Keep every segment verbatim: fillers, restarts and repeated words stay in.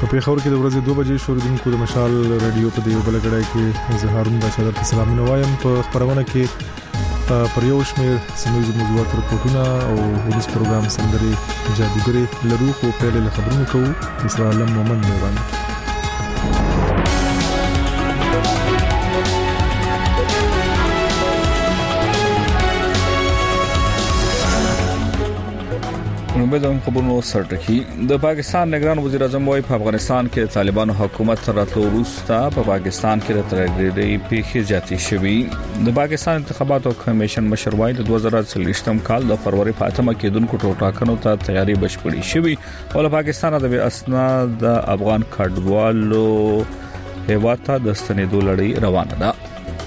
په پیښور کې د ورځې دوه بجې شوریدونکو د مشال رادیو په دیو بلګړای کې زهارون د صدر سلام نوایم په خبرونه کې پر یو شمېر سیمویز موضوعات رپورټونه او ولس پروګرام سندري جادوګري لرو خو په له خبرونو کوو اسرا علم مومن نوران نوبدون خبرونو سرټکی د پاکستان نگران وزیر اعظم وايي په افغانستان کې طالبانو حکومت راتلو وروسته په پاکستان کې د ترګریډي پیښې زیاتې شوې د پاکستان انتخاباتو کمیشن مشر وايي د دوه زره څلوېښتم کال د فروری په اتمه کې دونکو ټاکنو ته تیاری بشپړې شوې او له پاکستان د اسناد د افغان کډوالو هیواته د ستنېدو لړۍ روانه ده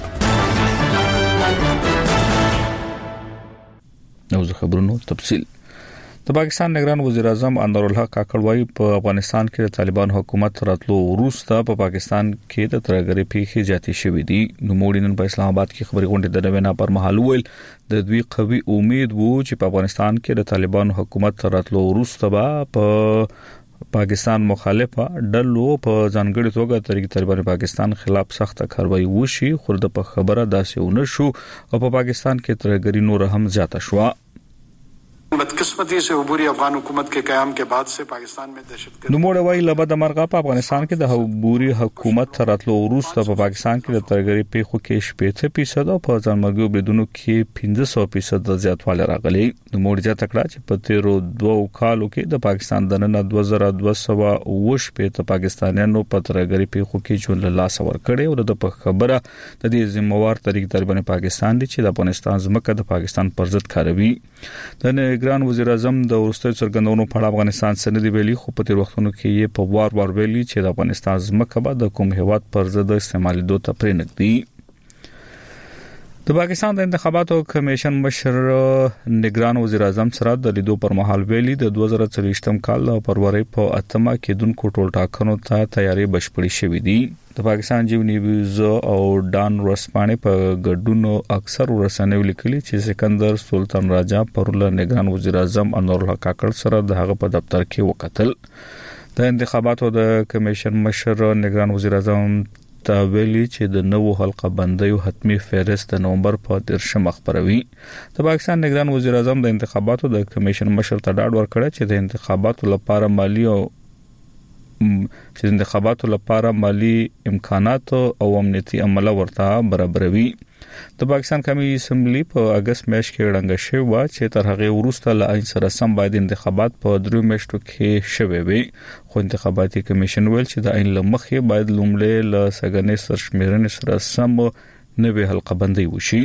نو زه خبرونو تفصیل د پاکستان نگران وزیر اعظم انور الحق کاکړ وايي په افغانستان کې د طالبان حکومت راتلو وروسته په پاکستان کې د ترګری پیښې زیاتې شوې دي نو موډینن په اسلام آباد کې خبري غونډه د نوینا پر مهال ویل د دوی قوي امید وو چې په افغانستان کې د طالبان حکومت راتلو وروسته به په پاکستان مخالفه ډلو په ځانګړي توګه طریق طالبان پاکستان خلاف سخت کاروایی وشي خو د په خبره داسې ونه شو او په پاکستان کې ترګری نور هم زیاته شو بدقسمتی سے عبوری افغان حکومت کے قیام کے بعد سے پاکستان میں دہشتگردی نوموړ وایي لبد مرغه په افغانستان کې د عبوری حکومت راتلو وروسته په پاکستان کې د ترګری پیښو کې شپږ فیصد او په ځانمرګو بریدونو کې پنځه سوه فیصد زیاتوالی راغلی نوموړ ځا تکړه چې په تیرو دوه کالو کې د پاکستان د نن دوه زره دوه سوه اووه په پاکستانیانو په ترګری پیښو کې ژوند له لاس ور کړي او د خبره د دې ذمہوار طریق طالبان پاکستان دي چې د افغانستان ځمکه د پاکستان پر ضد کاروي د ګران وزیر اعظم د ورستۍ څرګندونو په افغانستان سند ویلي خو په تیر وختونو کې یې په وار وار ویلي چې د افغانستان ځمکه به د کوم هیواد پر ضد استعمالي دوه ته پرې نږدې د پاکستان د انتخاباتو کمیشن مشر نگران وزیر اعظم سره د لیدو پر مهال ویلي د دوه زره څلوېښتم کال د فروری په اتمه کې دونکو ټول ټاکنو ته تیاری بشپړې شوې دي د پاکستان جیو نیوز او ډان ورسپانې په ګډونو اکثر ورسنوي لیکلي چې سکندر سلطان راجا پرله نگران وزیر اعظم انور الحق کاکړ سره د هغه په دفتر کې وکتل د انتخاباتو د کمیشن مشر نگران وزیر اعظم تا ویلي چې د نوو حلقه بندیو حتمی فهرست د نومبر په دیرشم خبروي د پاکستان نگران وزیر اعظم د انتخاباتو د کمیشن مشر ته ډاډ ورکړ چې د انتخاباتو لپاره مالی او چې د انتخاباتو لپاره مالی امکانات او امنیتي عمله ورته برابروي د پاکستان قومي اسمبلی په اگست میاشت کې وړاندې شوی چې تر هغه وروسته له عین سره سم باید انتخابات په درو میاشتو کې شوي وي خو انتخاباتي کمیشن ویل چې د عین لمخې باید لومړی له سګنې سرشمیرنې سره سم نوې حلقه بندي وشي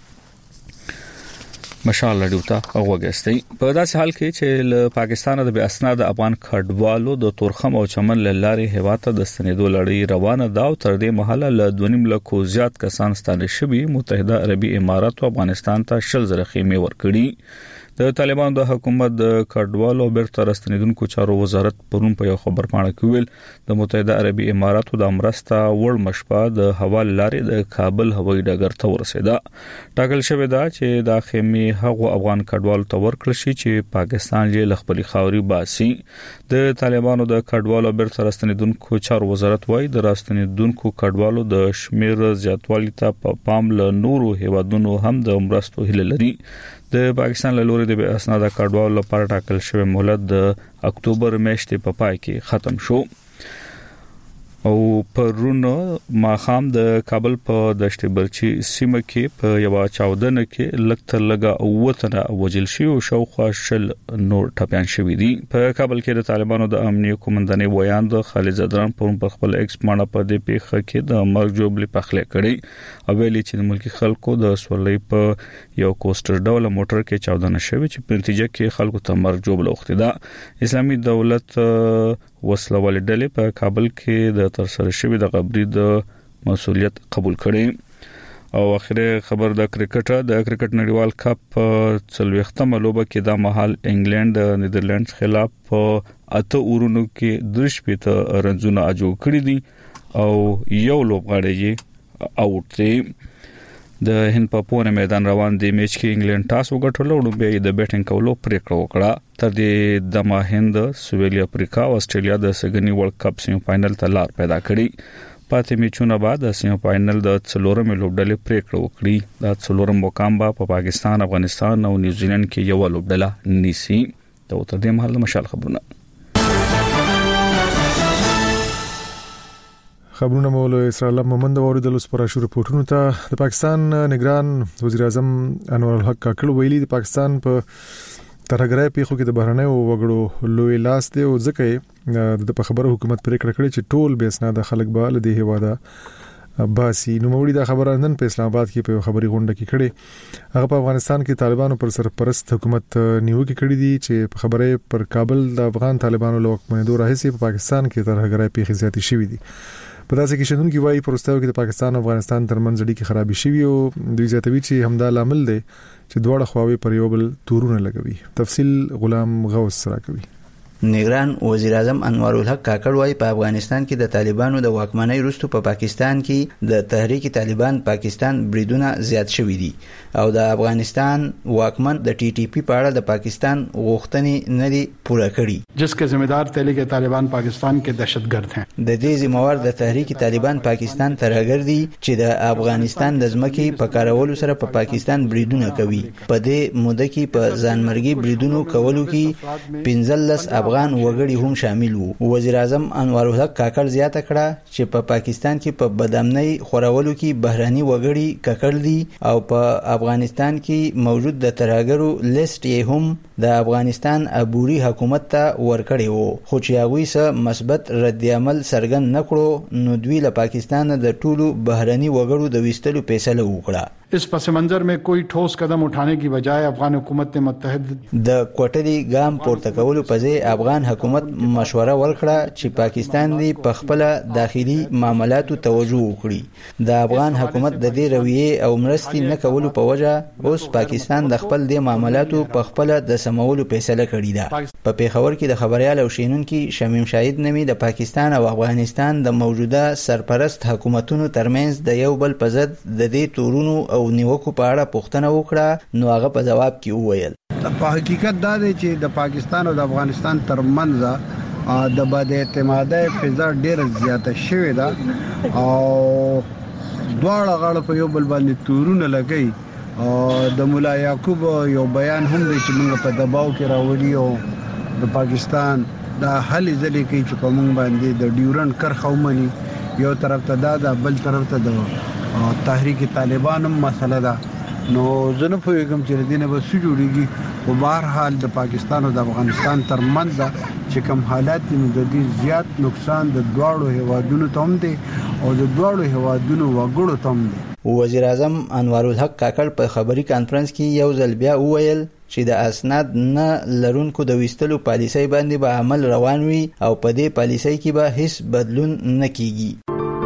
مشال لډوتا اوغستي په داسې حال کې چې له پاکستان د بې اسناد افغان کډوالو د تورخم او چمن لارې هواته د ستنېدو لړۍ روانه ده او تر دې مهاله له دوه نیم لکو زیات کسان ستانه شوي متحده عربي امارات او افغانستان ته شل زره خیمې ورکړي د طالبان د حکومت د کډوالو بیرته راستنیدونکو چارو وزارت پرون په یو خبر پاڼه کې ویل د متحده عربي اماراتو د امرسته وړ مشپا د هوا لارې د کابل هوایي ډګر ته ورسېده ټاکل شوې ده چې د خیمې هغو افغان کډوالو ته ورکړل شي چې پاکستان یې لخپلي خاوري باسي د طالبانو د کډوالو بیرته راستنیدونکو چارو وزارت وايي د راستنیدونکو کډوالو د شمیر زیاتوالي ته په پام له نورو هیوادونو هم د امرستو هله لري د پاکستان له لوري د اسناد کډوالو لپاره ټاکل شوی مهلت د اکتوبر میاشتې په پای کې ختم شو او پرونو ماخام د کابل په دشت برچی سیمه کې په یو چاودنه کې لکتر لګا وطن وجل شي او شاوخوا شل نور ټپيان شوی دي په کابل کې د طالبانو د امنیت کومندانې ویان د خالد زدران پرون په خپل ایکس باندې په دې پیښه کې د مرګ جوړبلې پخله کړي او ویلي چې ملکی خلکو د سولې په یو کوستر ډول موټر کې چاودنه شوی چې په نتیجه کې خلکو ته مرګ جوړبل وخت ده اسلامي دولت وسله ولډلې په کابل کې د ترسره شوی د غبري د مسولیت قبول کړي او اخیری خبر د کرکټ د کرکټ نړیوال کپ څلوېښتمه لوبه کې د مهال انګلند د نیدرلندز خلاف په اته اورونو کې درش پته رنزونه اجو کړی دي او یو لوبغاړی اوټ دی د هند په پونه میدان روان دی میچ کې انګلند ټاس وګټلو او بیا د بیټینګ کولو پریکړه وکړه تر دې د ماهند سویلي افریقا او استرالیا د سګنی ورلد کپ سیمه فائنل ته لار پیدا کړي. پاتې میچونه بعد د سیمه فائنل د څلورم لوبډلې پریکړه وکړي. د څلورم مقام په پا پاکستان، افغانستان او نیوزیلند کې یو لوبډله نیسي. ته تر دې مهال مشال خبرونه خبرونه مولوی اسرائیل محمد اوریدل اوس پر اشور پورتونو ته. د پاکستان نگران وزیر اعظم انور الحق کاکړ ویلي د پاکستان په ترهګرۍ پیښو کې د بهرنۍ وګړو لوی لاس دی او ځکه د خبرو حکومت پریکړه کړې چې ټول به اسناد خلک به له دې هواده باسي. نو موري دا خبره نن په اسلام آباد کې په خبري غونډه کې کړي. هغه په افغانستان کې طالبانو پر سرپرست حکومت نیوکه کړې دي چې په خبره پر کابل د افغان طالبانو له حکومت راهسي په پاکستان کې ترهګرۍ پیښې زیاتې شوې دي. په داسې کې شندون کې وایي پرستاو کې د پاکستان او افغانستان ترمنځ اړیکې خرابې شوې او دوی زیاتوي چې همدا لامل دی چې دواړه خواوې پر یو بل تورونه لګوي. تفصیل غلام غوث سره کوي. نگران وزیر اعظم انور الحق کاکړ وايي په افغانستان کې د طالبانو د واکمنۍ وروسته په پاکستان کې د تحریک طالبان پاکستان بریدونه زیات شوي دي او د افغانستان واکمن د ټي ټي پی په اړه د پاکستان غوښتنې نه دي پوره کړي، جسکه ذمہدار تحریک طالبان پاکستان کې دهشتګرد ہیں. د دې ذمہوار د تحریک طالبان پاکستان ترهګر دي چې د افغانستان د ځمکې په کارولو سره په پاکستان بریدونه کوي. په دې موده کې په ځانمرګي بریدونو کولو کې پنځلس افغان وګړي هم شامل وو. وزیر اعظم انور الحق کاکړ زیاته کړه چې په پا پاکستان کې په بدامنۍ خورولو کې بهراني وګړي ککړ دي او په افغانستان کې موجود د ترهګرو لیست یې هم د افغانستان عبوري حکومت ته ورکړی وو، خو چې هغوی سه مثبت رد عمل څرګند نکړو نو دوی له پاکستان د ټولو بهراني وګړو د ویستلو فیصله وکړه. इस पस मंजर में कोई ठोस कदम उठाने की बजाय अफगान हुकूमत ने मुत्तहिद د کوټري ګام پورته کولو په ځای افغان حکومت مشوره ورکړه چې پاکستان دی په خپل داخلي معاملاتو توجه وکړي. د افغان حکومت د دې رویه او مرستي نه کولو په وجه اوس پاکستان د خپل د معاملاتو په خپل د سمولو فیصله کړې ده. په پیښور کې د خبريال او شینونکو شمیم شاهد نومي د پاکستان او افغانستان د موجوده سرپرست حکومتونو ترمنځ د یو بل په ضد د دې تورونو او نیوکو په اړه پوښتنه وکړه، نو هغه په جواب کې وویل په حقیقت دا دی چې د پاکستان او د افغانستان ترمنځ د بد اعتمادۍ فضا ډیره زیاته شوې ده او دواړه غاړه په یو بل باندې تورونه لګي. او د مولا یعقوب یو بیان هم دی چې موږ په دباو کې راوړي او د پاکستان د هلې ځلې کې چې په موږ باندې د ډیورن کرخه ومني، یو طرف ته دا د بل طرف ته د تحریک طالبان هم مسله ده. نو زنه په کوم چې دینه به سو جوړیږي او بهر حال د پاکستان او د افغانستان ترمنځ چې کوم حالات نو د دې زیات نقصان د دواړو هیوادونو ته هم دي او د دواړو هیوادونو وګړو ته هم دي. وزیر اعظم انور الحق کاکړ په خبري کانفرنس کې یو ځل بیا وویل چې د اسناد نه لرونکو د ویستلو پالیسۍ باندې به عمل روان وي او په دې پالیسۍ کې به هیڅ بدلون نه کیږي.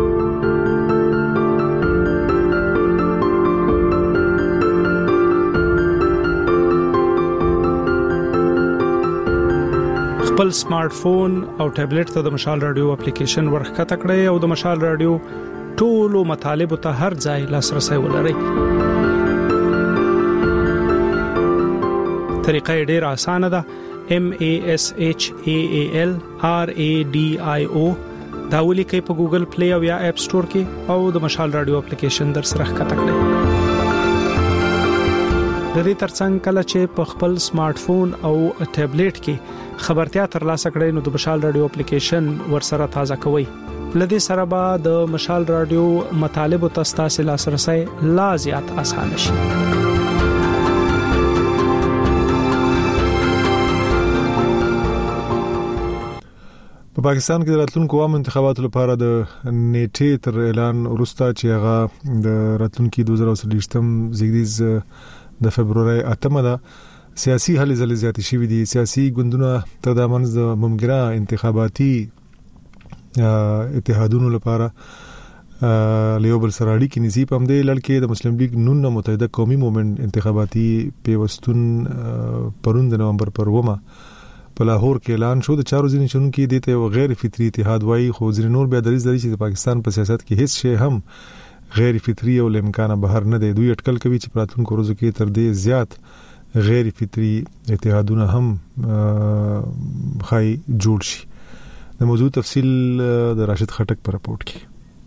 خپل سمارټ فون او ټابلیټ ته د مشال رادیو اپلیکیشن ورخته کړئ او د مشال رادیو ټولو مطالب ته هر ځای لاسرسي ولرئ. طریقه ډیره اسانه ده. M A S H A A L R A D I O دا ولیکئ په ګوګل پلی او یا اپ سٹور کې او د مشال رادیو اپلیکیشن در سره ښکته کړئ. د دې ترڅنګ کله چې په خپل سمارټ فون او ټابلیټ کې خبرتیا ترلاسه کړئ نو د مشال رادیو اپلیکیشن ورسره تازه کوئ. لدې سره به د مشال رادیو مطالب او تاسو لاسرسي لا زیات آسان شي. په پاکستان کې د راتلونکو عام انتخاباتو لپاره د نیټې تر اعلان وروسته چې هغه د راتلونکي دوه زره څلوېښتم زیږدیز د فبرवरी اتمه ده سیاسي هلې ځلې زیاتې شوې دي. سیاسي ګوندونه تر د منځ د ممګره انتخاباتي اتحادونو لپاره لیوبل سره اړیکې نیسي. په همدې لړ کې د مسلم لیگ نون متحده قومي موومنت انتخاباتي پیوستون پروند د نومبر پر ومه په لاهور کې اعلان شو. د چارو ځینې چونکې د ته غیر فطري اتحاد وایي، خو ځینې نور بیا دریځ لري چې د پاکستان په سیاست کې هیڅ شی هم غیر فطري او لمکانه بهر نه دی. دوی اټکل کوي چې په راتلونکو ورځو کې تر دې زیات غیر فطري اتحادونه هم خای جوړ شي. د موضوع تفصیل د راشد خټک په راپورټ کې.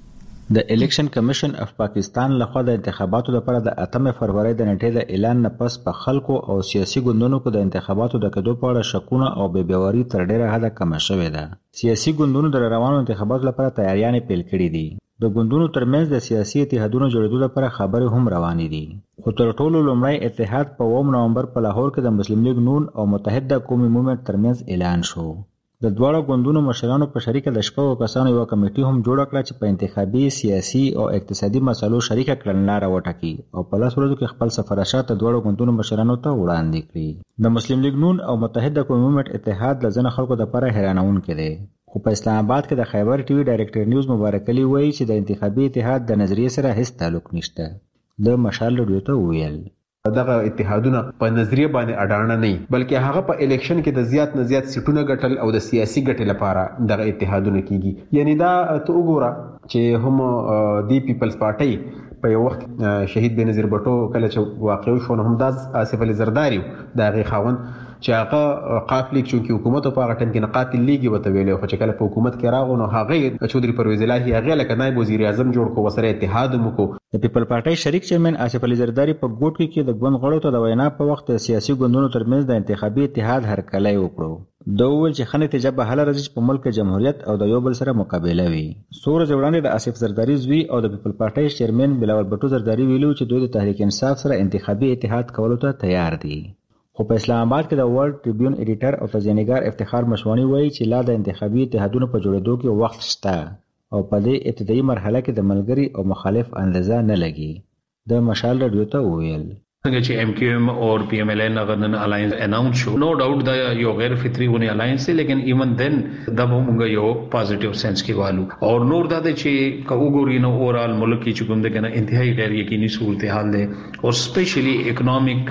د الیکشن کمیشن اف پاکستان لخوا د انتخاباتو لپاره د اتمه فروری د نیټې د اعلان نه پس په خلکو او سیاسي ګوندونو کې د انتخاباتو د کېدو په اړه شکونه او بې باوري تر ډیره حده کم شوې ده. سیاسي ګوندونو د روانو انتخاباتو لپاره تیاریانې پیل کړې دي. د ګوندونو ترمنځ د سیاسي اتحادونو جوړېدو لپاره خبرې هم روانې دي. خو تر ټولو لومړی اتحاد په اووم نومبر په لاهور کې د مسلم لیگ نون او متحده قومي موومېنټ ترمنځ اعلان شو. د دواړو ګوندونو مشرانو په شریکه د شپږو کسانو یو کمیټي هم جوړ کړه چې په انتخابي، سیاسي او اقتصادي مسایلو شریکه کړنلاره وټاکي او په لاس ورځو کې خپل سفارشات د دواړو ګوندونو مشرانو ته وړاندې کړي. د مسلم لیگ نون او متحده قومي موومېنټ اتحاد د ځینو خلکو لپاره حیرانونکی دی. خو په اسلام آباد کې د خیبر ټي وي ډایریکټر نیوز مبارک علي وایي چې د انتخابي اتحاد د نظریې سره هیڅ تعلق نشته. د مشال رادیو ته وویل دغه اتحادونه په نظریه باندې اډانه نه بلکې هغه په الیکشن کې د زیات نه زیات سیټونه ګټل او د سیاسي ګټې لپاره دغه اتحادونه کیږي. یعنی دا ته وګوره چې هم دی پیپلز پارټي په یو وخت شهید بنظیر بټو کله چې واقع شو نو هم د آصف علي زرداری د هغې خاوند چې هغه قاف لیگ چونکی حکومت په هغه ټیم کې نه قاتل لیګي وته ویلې خو چې کله په حکومت کې راغو نو هغه چودري پرویز الهي هغه لکه نائب وزیر اعظم جوړ کو وسره اتحاد مو کو. د پیپل پارټي شریک چیرمن آصف علي زرداری په ګوټ کې د ګوند غړو ته د وینا په وخت سیاسي ګوندونو ترمنځ د انتخابي اتحاد هرکلی وکړو. دا ول چې خنه نتیجه به هله راځي په ملک جمهوریت او د یو بل سره مقابله وي. سور ځوړاندې د آصف زرداری زوی او د پیپل پارټي چیرمن بلاول بټو زرداری ویلو چې دوی د تحریک انصاف سره انتخابي اتحاد کولو ته تیار دي. خو په اسلام آباد کې د ورلد ټریبیون ایډیټر او تجزیه‌نګار افتخار مشوانی وایي چې لا د انتخابي اتحادونو په جوړېدو کې وخت شته او په دې ابتدایي مرحله کې د ملګری او مخالف اندازه نه لګي. د مشال رادیو ته وویل څنګه چې ایم کیو ایم او پی ایم ایل ان غنن الاینس اناونس شو نو ډاوټ دا یو غیر فطری ونی الاینس دی لیکن ایون دین دا موږ یو پازیټیو سنس کې والو او نور دا چې کو ګوري نو اورال ملک کې کوم دغه انتهایی غیر یقیني صورتحال ده او سپیشلی اکونومیک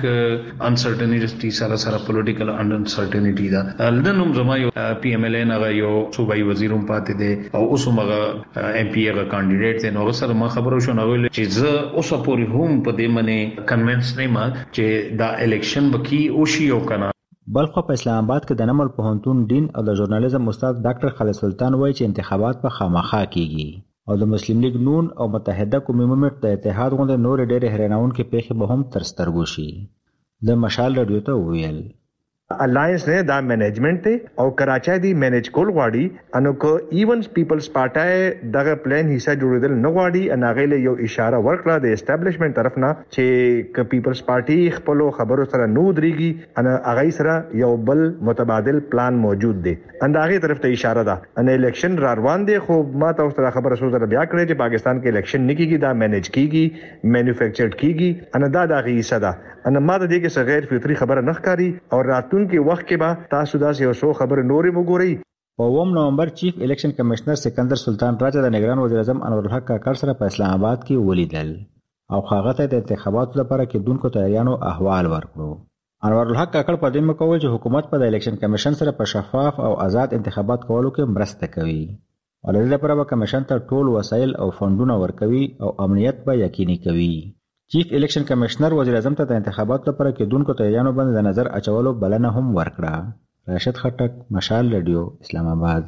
انسرټینټی سره سره پولیټیکل انسرټینټی دا لدنوم زما یو پی ایم ایل ان هغه یو صوبایي وزیروم پاتې دی او اوس هغه ایم پی هغه کاندیډیټ دی نو سره ما خبرو شو نو چې زه اوس پوری هم په دې منه کنوینس چې دا الیکشن بکی او شی او کنه. بلخ په اسلام آباد کې د نمل پوهنتون دین او د ژورنالیزم استاد ډاکټر خالد سلطان وایي چې انتخابات په خامخا کیږي او د مسلم لیگ نون او متحده قومي موومېنټ د اتحاد غونډې نور ډېر حیرانونکې پیښې به هم تر سترګو شي. د مشال رادیو ته وویل الاینس نه دا مینجمنت او کراچۍ دی مینج کول غواړي انو کو ایونز پیپلز پارټای دغه پلان حصہ جوړیدل نه غواړي ان هغه له یو اشاره ورکړه د اسټابلیشمنت طرف نه چې ک پیپلز پارټي خپل خبرو سره نو دريږي ان هغه سره یو بل متبادل پلان موجود دی ان هغه طرف ته اشاره ده ان الیکشن را روان دي خو ما تاسو سره خبره سوزه بیا کړې چې پاکستان کې الیکشن نه کیږي دا مینج کیږي مینوفیکچرډ کیږي ان دا دغه حصہ ده ان ما د دې کې غیر فطری خبره نه ښکاری او راتون کې وخت کې به تاسو داسې یو څو خبره نورې وګورئ. په اووم نومبر چیف الیکشن کمشنر سکندر سلطان راجا د نگران وزیر اعظم انور الحق کاکړ سره په اسلام آباد کې ولیدل او هغه ته د انتخاباتو لپاره کېدونکو تیاریانو احوال ورکړو. انور الحق کاکړ په دې مکول چې حکومت په د الیکشن کمیشن سره په شفاف او آزاد انتخابات کولو کې مرسته کوي. ولې لپاره به کمیشن ته ټول وسایل او فندونه ورکوي او امنیت به یقیني کوي. چیف الیکشن کمشنر وزیر اعظم ته د انتخاباتو لپاره کېدونکو تیاریانو باندې د نظر اچولو بلنه هم ورکړه. راشد خټک، مشال رادیو، اسلام آباد.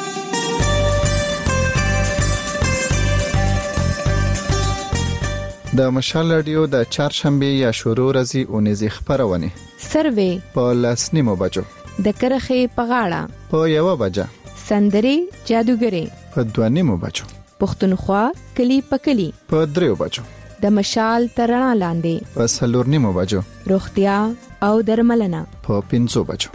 د مشال رادیو د چهارشنبه یا شروع ورځې اونیزې خبرونه سروې په لسنیمو بجو د کرخې په غاړه په یو بجه سندري جادوګري په دوانیمو بجو پښتونخوا کلی په کلی په دریو بجو د مشال ترڼا لاندې په سلورنیمو بجو روغتیا او درملنه په پنځو بجو.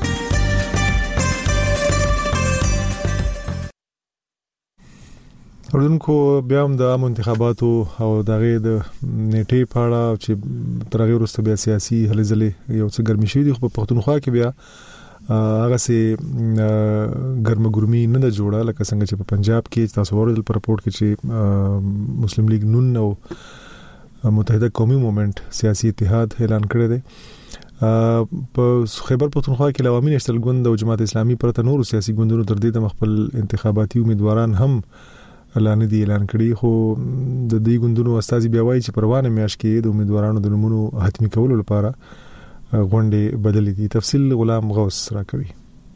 اردوونکو بیا هم د عام انتخاباتو او دغه د نیټې په اړه چې تر هغه وروسته بیا سیاسي هلې ځلې یو څه ګرمي شوي دي خو په پښتونخوا کې بیا هغه سي ګرمګرمي نه ده جوړه لکه څنګه چې په پنجاب کې تاسو ورته په رپورت کې چې مسلم لیگ نون او متحده قومي موومېنټ سیاسي اتحاد اعلان کړی دی. په خیبر پښتونخوا کې عوامي نشتل ګوند او جماعت اسلامي پرته نور سیاسي ګوندونو تر دې د خپل انتخاباتي امیدواران هم اعلان دي اعلان کړی خو د دې ګوندونو استازي بیا وایي چې پروانه میاش کې د امیدوارانو د نومونو حتمی کولو لپاره غونډې بدلې دي. تفصیل غلام غوث راکوي.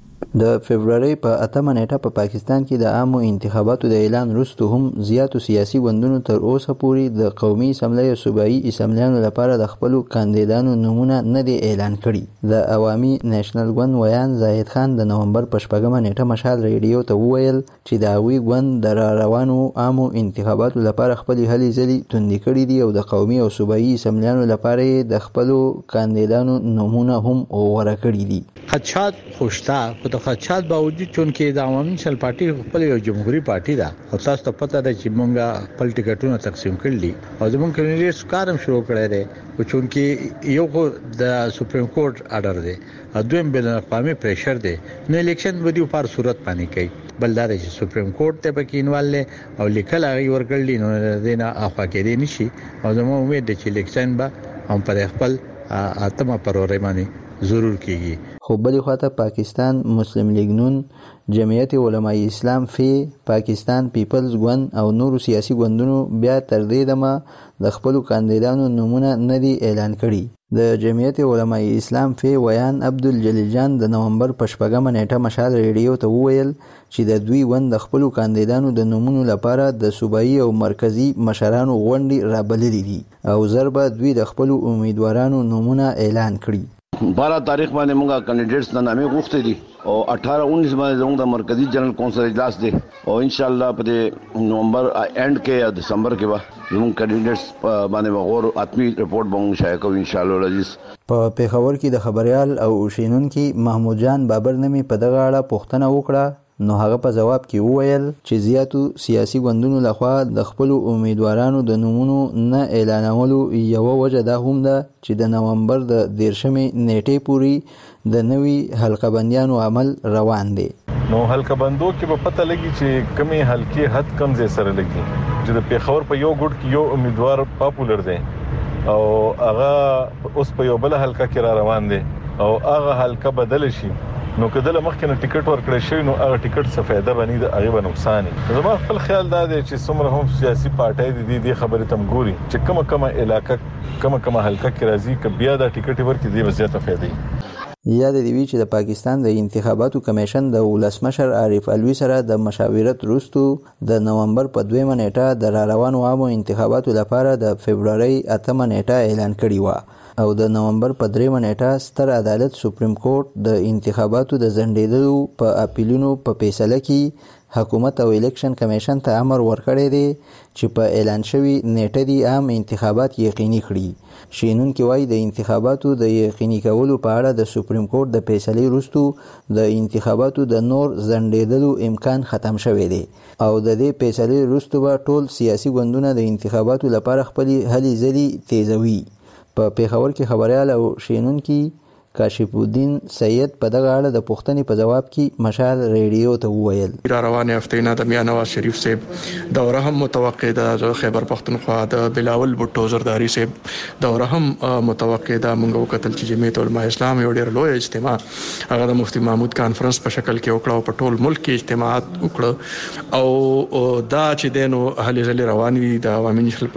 د فبرवरी په اتمه نیټه په پاکستان کې د عامو انتخاباتو د اعلان وروسته هم زیاتو سیاسي ګوندونو تر اوسه پورې د قومي اسمبلی او صوبایي اسمبلیانو لپاره د خپل کاندیدانو نمونه نه دي اعلان کړي. د عوامي نېشنل ګوند ویان زاهد خان د نومبر په شپږمه نیټه مشال ریډیو ته وویل چې د هغوی ګوند د را روانو عامو انتخاباتو لپاره خپل هلې ځلې توندې کړي دي او د قومي او صوبایي اسمبلیانو لپاره د خپل کاندیدانو نمونه هم غوړه کړي دي. خدشات خوشتا په د خدشات باوجود چونکې د عوامي نېشنل پارټي خپل یو جمهوریت پارټي ده او تاسو ته پته ده چې مونږه خپل ټیکټونه تقسیم کړل او زمونږ کینډیډیټس کارم شروع کړی دی او چونکې یو د سپریم کورټ آرډر دی او دویم بین الاقوامي پریشر دی نو الیکشن ودیو پر صورت باندې کوي بلدار چې سپریم کورټ ته پکې انوال او لیکل هغه ورګړل نو دینه افا کې دی نشي او زموږ امید ده چې الیکشن به هم پر خپل اتمه پروري باندې ضرور کیږي. خو بلې خواته پاکستان مسلم لیگ نون، جمعیت علماء اسلام فی، پاکستان پیپلز ګوند او نورو سیاسي ګوندونو بیا تر دې دمه د خپلو کاندیدانو نومونه نه دي اعلان کړي. د جمعیت علماء اسلام فی ویان عبدالجلیل جان د نومبر په شپږمه نیټه مشال ریډیو ته وویل چې د دوی ګوند د خپلو کاندیدانو د نومونو لپاره د صوبایي او مرکزی مشرانو غونډې رابللې دي او ضربه دوی د خپلو امیدوارانو نومونه اعلان کړي. بارہ تاریخ باندې مونږه کینډیډیټس نه نامې غوښتي دي او اٹھارہ انیس باندې زموږ د مرکزی جنرال کونسل اجلاس دی او ان شاء الله په نومبر اینڈ کې یا دسمبر کې به زموږ کینډیډیټس باندې وغور اتمی رپورت به مونږ شایع کوو ان شاء الله العزیز. په پیښور کې د خبريال او شینونکي محمود جان بابر نمی په دغه اړه پوښتنه وکړه نو هغه په جواب کې وویل چې زیاتو سیاسي ګوندونو لخوا د خپل امیدوارانو د نومونو نه اعلانولو یو وجه دا هم ده چې د نومبر د دیرشمې نیټې پورې د نوي حلقه بندیانو عمل روان دی. نو حلقه بندو کې به پته لګي چې کمی حلقې حد کم ځای سره لګي چې د پیښور په یو ګډ کې یو امیدوار پاپولر دی او هغه اوس په یو بل حلقه کې را روان دی او هغه حلقه بدل شي نو کله مخکې نه ټیکټ ورکړی شي نو هغه ټیکټ څه فائدہ بنی د هغه به نقصان دي. زما خپل خیال دا دی چې څومره هم سیاسي پارټۍ دي د خبرې تم ګوري چې کومه کومه علاقې کومه کومه حلقه کې راځي ک بیا دا ټیکټ ورکړي دی وضعیت فائدې. یاد دی وی چې د پاکستان د انتخاباتو کمیشن د ولسمشر عارف الوی سره د مشاورت وروسته د نومبر په دویمه نیټه د را روانو عامو انتخاباتو لپاره د فبرवरी اتمه نیټه اعلان کړی و او د نومبر په دریمه نیټه ستر عدالت سپریم کورټ د انتخاباتو د ځنډېدلو په اپیلونو په فیصله کې حکومت او الیکشن کمیشن ته امر ورکړی دی چې په اعلان شوی نیټه دی عام انتخابات یقیني کړي. شینونکي وایي د انتخاباتو د یقیني کولو په اړه د سپریم کورټ د فیصلې وروسته د انتخاباتو د نور ځنډېدلو امکان ختم شوی دی او د دې فیصلې وروسته به ټول سیاسي ګوندونه د انتخاباتو لپاره خپل هلې ځلې تیزوي. په پیښور کې خبريال او شینونکي کاشف الدین سید په دغه اړه د پوښتنې په جواب کې مشال ریډیو ته وویل را روانه هفته نه د میاں نواز شریف صاحب دوره هم متوقع ده، خیبر پختونخوا د بلاول بوټو زرداری صاحب دوره هم متوقع ده. موږ وکتل چې جمعیت علماء اسلام یو ډېر لوی اجتماع هغه د مفتی محمود کانفرنس په شکل کې وکړه او په ټول ملک کې اجتماعات وکړه او دا چې دینو هلي ځلې روان وي د عوامي نېشنل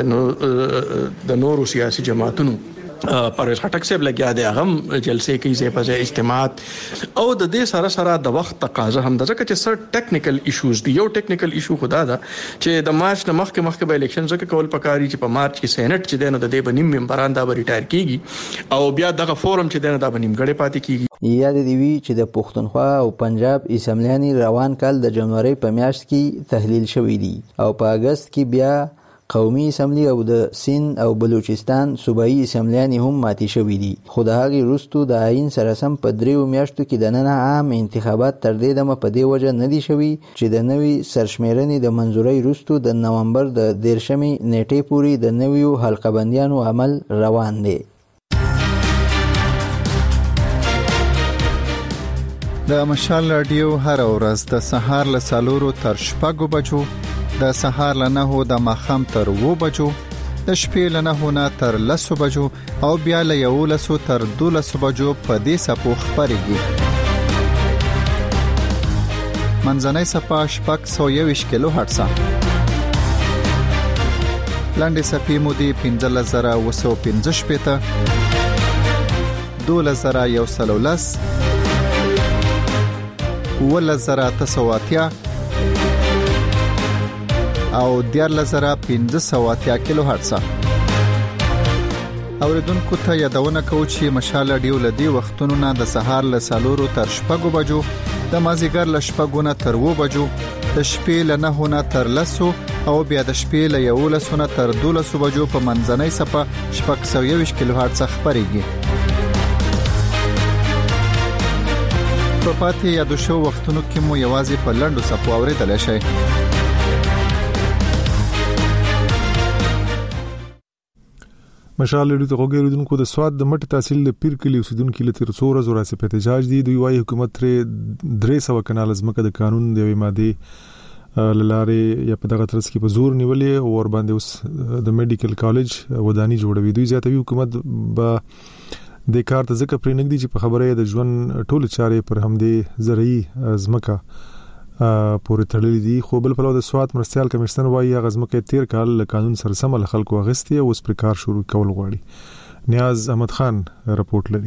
پارټۍ د نورو سیاسي جماعتونو پرویز خټک صاحب لګیا دی هغه جلسې کې ځای په ځای اجتماعات او د دې سره سره د وخت تقاضا هم د ځکه چې سر ټیکنیکل ایشوز دی. یو ټیکنیکل ایشو خدا ده چې د مارچ نه مخکې مخکې به الیکشن ځکه کول پکاري چې په مارچ کې سېنات چې دنه د دې بنیم ممبران دا به ریټایر کیږي او بیا دغه فورم چې دنه دا بنیم غړي پاتې کیږي. یاد دی وی چې د پښتونخوا او پنجاب اسمبلیاني روان کال د جنوري په میاشت کې تحلیل شوې دي او په اگست کې بیا قومي اسمبلی او د سند او بلوچستان صوبایي اسمبلیانې هم ماتې شوې دي. خو د هغې وروسته د آئین سره سم په دریو میاشتو کې دننه عام انتخابات تر دې دمه په دې وجه نه دي شوي چې د نوي سرشمیرنې د منظورۍ وروسته د نومبر د دیرشمې نیټې پورې د نویو حلقه بندیانو عمل روان دی. د مشال رادیو هر ورځ د سهار له څلورو تر شپږو بجو، د سهار له نهو د ماښام تر اوو بجو، د شپې له نهو نه تر لسو بجو او بیا له یولسو تر دولسو بجو په دې څپو خپرېږي. منځنۍ څپه شپږ سوه یوویشت کیلو هرټزه، لنډې څپې مو دي پنځلس زره اوه سوه پنځه شپېته دولس زره یو سل او لس ولس زره اته سوه اتیا او دیارلس زره پنځه سوه اتیا کیلو هرتز. اوریدونکو ته یادونه کوم چې مشال رادیو لدی وختونو نه د سهار له سالورو تر شپږو بجو، د مازیګر له شپږو نه تر و بجو، د شپې له نهو نه تر لسو او بیا د شپې له یولسو نه تر دولسو بجو په منځنۍ صفه شپږ سوه یوویشت کیلو هرتز خبرېږي. په پاتې یادو شو وختونو کې مو یوازې په لنډو صفو اوریدل شي. مشال لري ته وګورئ د سواد د مټ تحصیل د پیر کلی اوسیدونکو لته څو ورځې راځي په احتجاج دي. دوی وايي حکومت تر درې سوه کنال ځمکه د قانون د ماده لاره یا په دغه ترڅ کې په زور نیولې او ور باندې اوس د میډیکل کالج ودانی جوړوي. دوی زیاتوي حکومت به د کار ته ځکه پرې نګدي چې په خبره د ژوند ټول چارې پر همدې زرعي ځمکه پورې تړلې دي. خو بل په لور د سواد مرستيال کمشنر وايي غزمکه تیر کال له قانون سره سم له خلکو اغستي او اوس پر کار شروع کول غواړي. نیاز احمد خان رپورټ لري.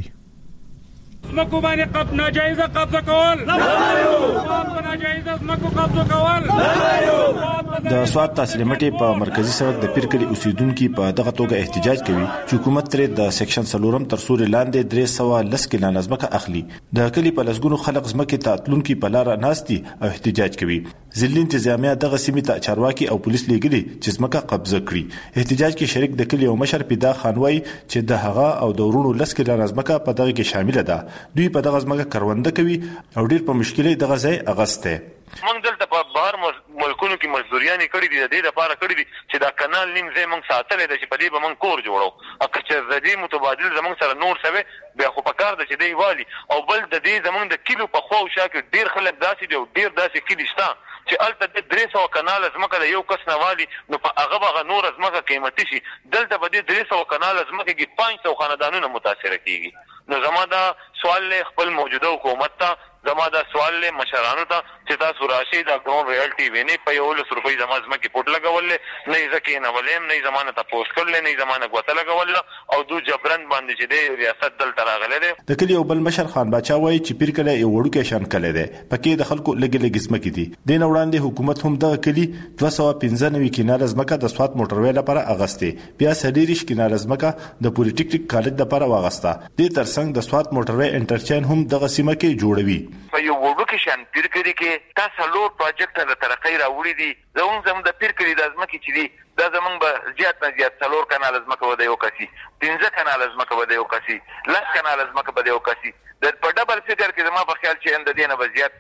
زمکو باندې قبض ناجایزه قبضه کول نه لایو ناجایزه زمکو قبضه کول نه لایو. د سواد تحصیل مټي په مرکزی سړک د پیر کلی اوسیدونکو په دغه توګه احتجاج کوي چې حکومت تر د سیکشن سلورم تر سوري لاندې درې سوه لس کیلو نظمکه اخلي. د کلی په لسګونو خلک زمکه تاتلونکو په لار ناشتي او احتجاج کوي. ځلین انتظامیه دغه سیمه ته چارواکي او پولیس لګلي چې زمکه قبضه کړي. احتجاج کې شریک د کلی او مشر پیدا خانوي چې د هغه او د ورونو لس کیلو نظمکه په دغه کې شامل ده. دوی په دغه ځمکه کرونده کوي او ډیر په مشکلې دغه ځای اغسته. موږ دلته په بهر ملکونو کې مزدوریانې کړې دي، د دې لپاره کړې دي چې دا کانال نیم ځای موږ ساتلې ده چې په دې به موږ کور جوړو. اګه چې د دې متبادل زموږ سره نور سوي بیا خو په کار ده چې دی والي او بل د دې زموږ د کیلو په خو شا کې ډیر خلک داسې دي او ډیر داسې کلی شته چې الته د درې سوه کانال زمکه د یو کس نه والي نو په هغه به نور زمکه قیمتي شي. دلته به د درې سوه کانال زمکه کې پنځه سوه خاندانونه متاثر کیږي. نو زما دا سوال له خپل موجوده حکومت ته، زما دا سوال له مشرانو ته چې تاسو راشي دا ګرون ریالټي ویني په یو لس روپۍ زما زمکه پټ لګول نه ځکه نه ولیم نه زمانه ته پوسټ کړل نه زمانه غوته لګول او دو جبرن باندې چې د ریاست دلته راغله ده. د کلی او بل مشر خان باچا وایي چې پیر کله یو وړو کې شان کله ده پکې د خلکو لګي لګي زمکه دي. د نه وړاندې حکومت هم دغه کلی دوه سوه پنځه نوي کینال زمکه د سواد موټروي لپاره اغسته، بیا سړيریش کینال زمکه د پولیټیک کالج لپاره واغسته. د ترڅنګ د سواد موټروي انټرچین هم دغه سیمه کې جوړوي. په یو وړو کې شان پیر کلی کې تاسو لور پروجیکټ د ترقۍ راوړي دي. زموږ زموږ د پیر کلی د ځمکې چې دي دا زموږ به زیات نه زیات څلور کانال ځمکه وده یو کسي، پنځه کانال ځمکه وده یو کسي، لس کانال ځمکه وده یو کسي. د په ډبل فکر کې زما په خیال چې اند دینه به زیات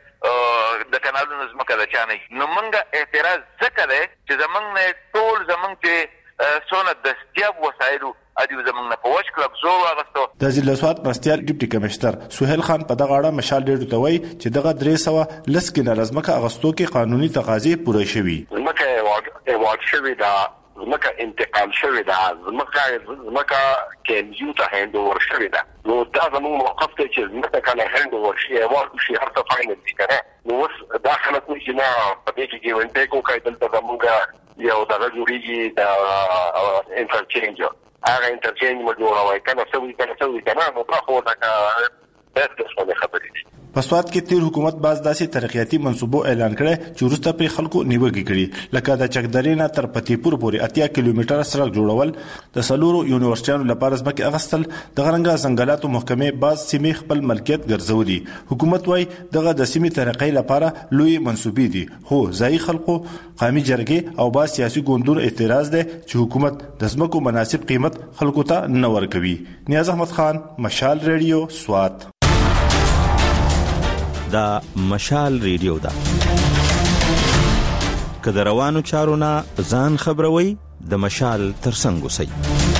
د کانالونو ځمکه د چا نه. نو موږ اعتراض ځکه دی چې زموږ نه ټول زموږ چې څونه دستیاب وسایلو ادیو زمونږ نه په وښ کلب زو واغستو. د ضلع سواد مرستيال ډیپټي کمشنر سہیل خان په دغه اړه مشال ډېر توي چې دغه درې سوه لس کې لازمکه اغستو کې قانوني تقاضې پوره شوي. زمکه ایوارد شوي دا زمکه انتقال شوي دا زمکه زمکه کې یو ته هند اور شوي دا. نو دا زموږ موقف ته چې زمکه کنه هند اور شي ایوارد شي هر څه فاینل دي کنه. نو اوس دا خلک چې نه په دې کې ونټه کو کایدل ته زموږ یو دغه جوړیږي دا انټرچینج هغه انټرچینج مو جوړوي کنه سوي کنه سوي کنه نو په خو دا څه خبرې دي. په سواد کې تیر حکومت باز داسې ترقیاتي منصوبو اعلان کړي چې وروسته په خلکو نیوګي کړي، لکه د چکدرې نه تر پتیپور پورې اتیا کیلومتره سړک جوړول، د سلورو یونیورسيټانو لپاره ځمکې اغستل، د غرنګا ځنګلاتو محکمې باز سیمې خپل ملکیت ګرځولي. حکومت وايي دغه د سیمې ترقۍ لپاره لوی منصوبې دي، خو ځای خلکو قومي جرګې او با سیاسي ګوندونو اعتراض دی چې حکومت د ځمکو مناسب قیمت خلکو ته نه ورکوي. نیاز احمد خان، مشال ریډیو، سواد. دا مشال ریډیو دا کله روانو چارونه ځان خبروي د مشال ترڅنګ وسی.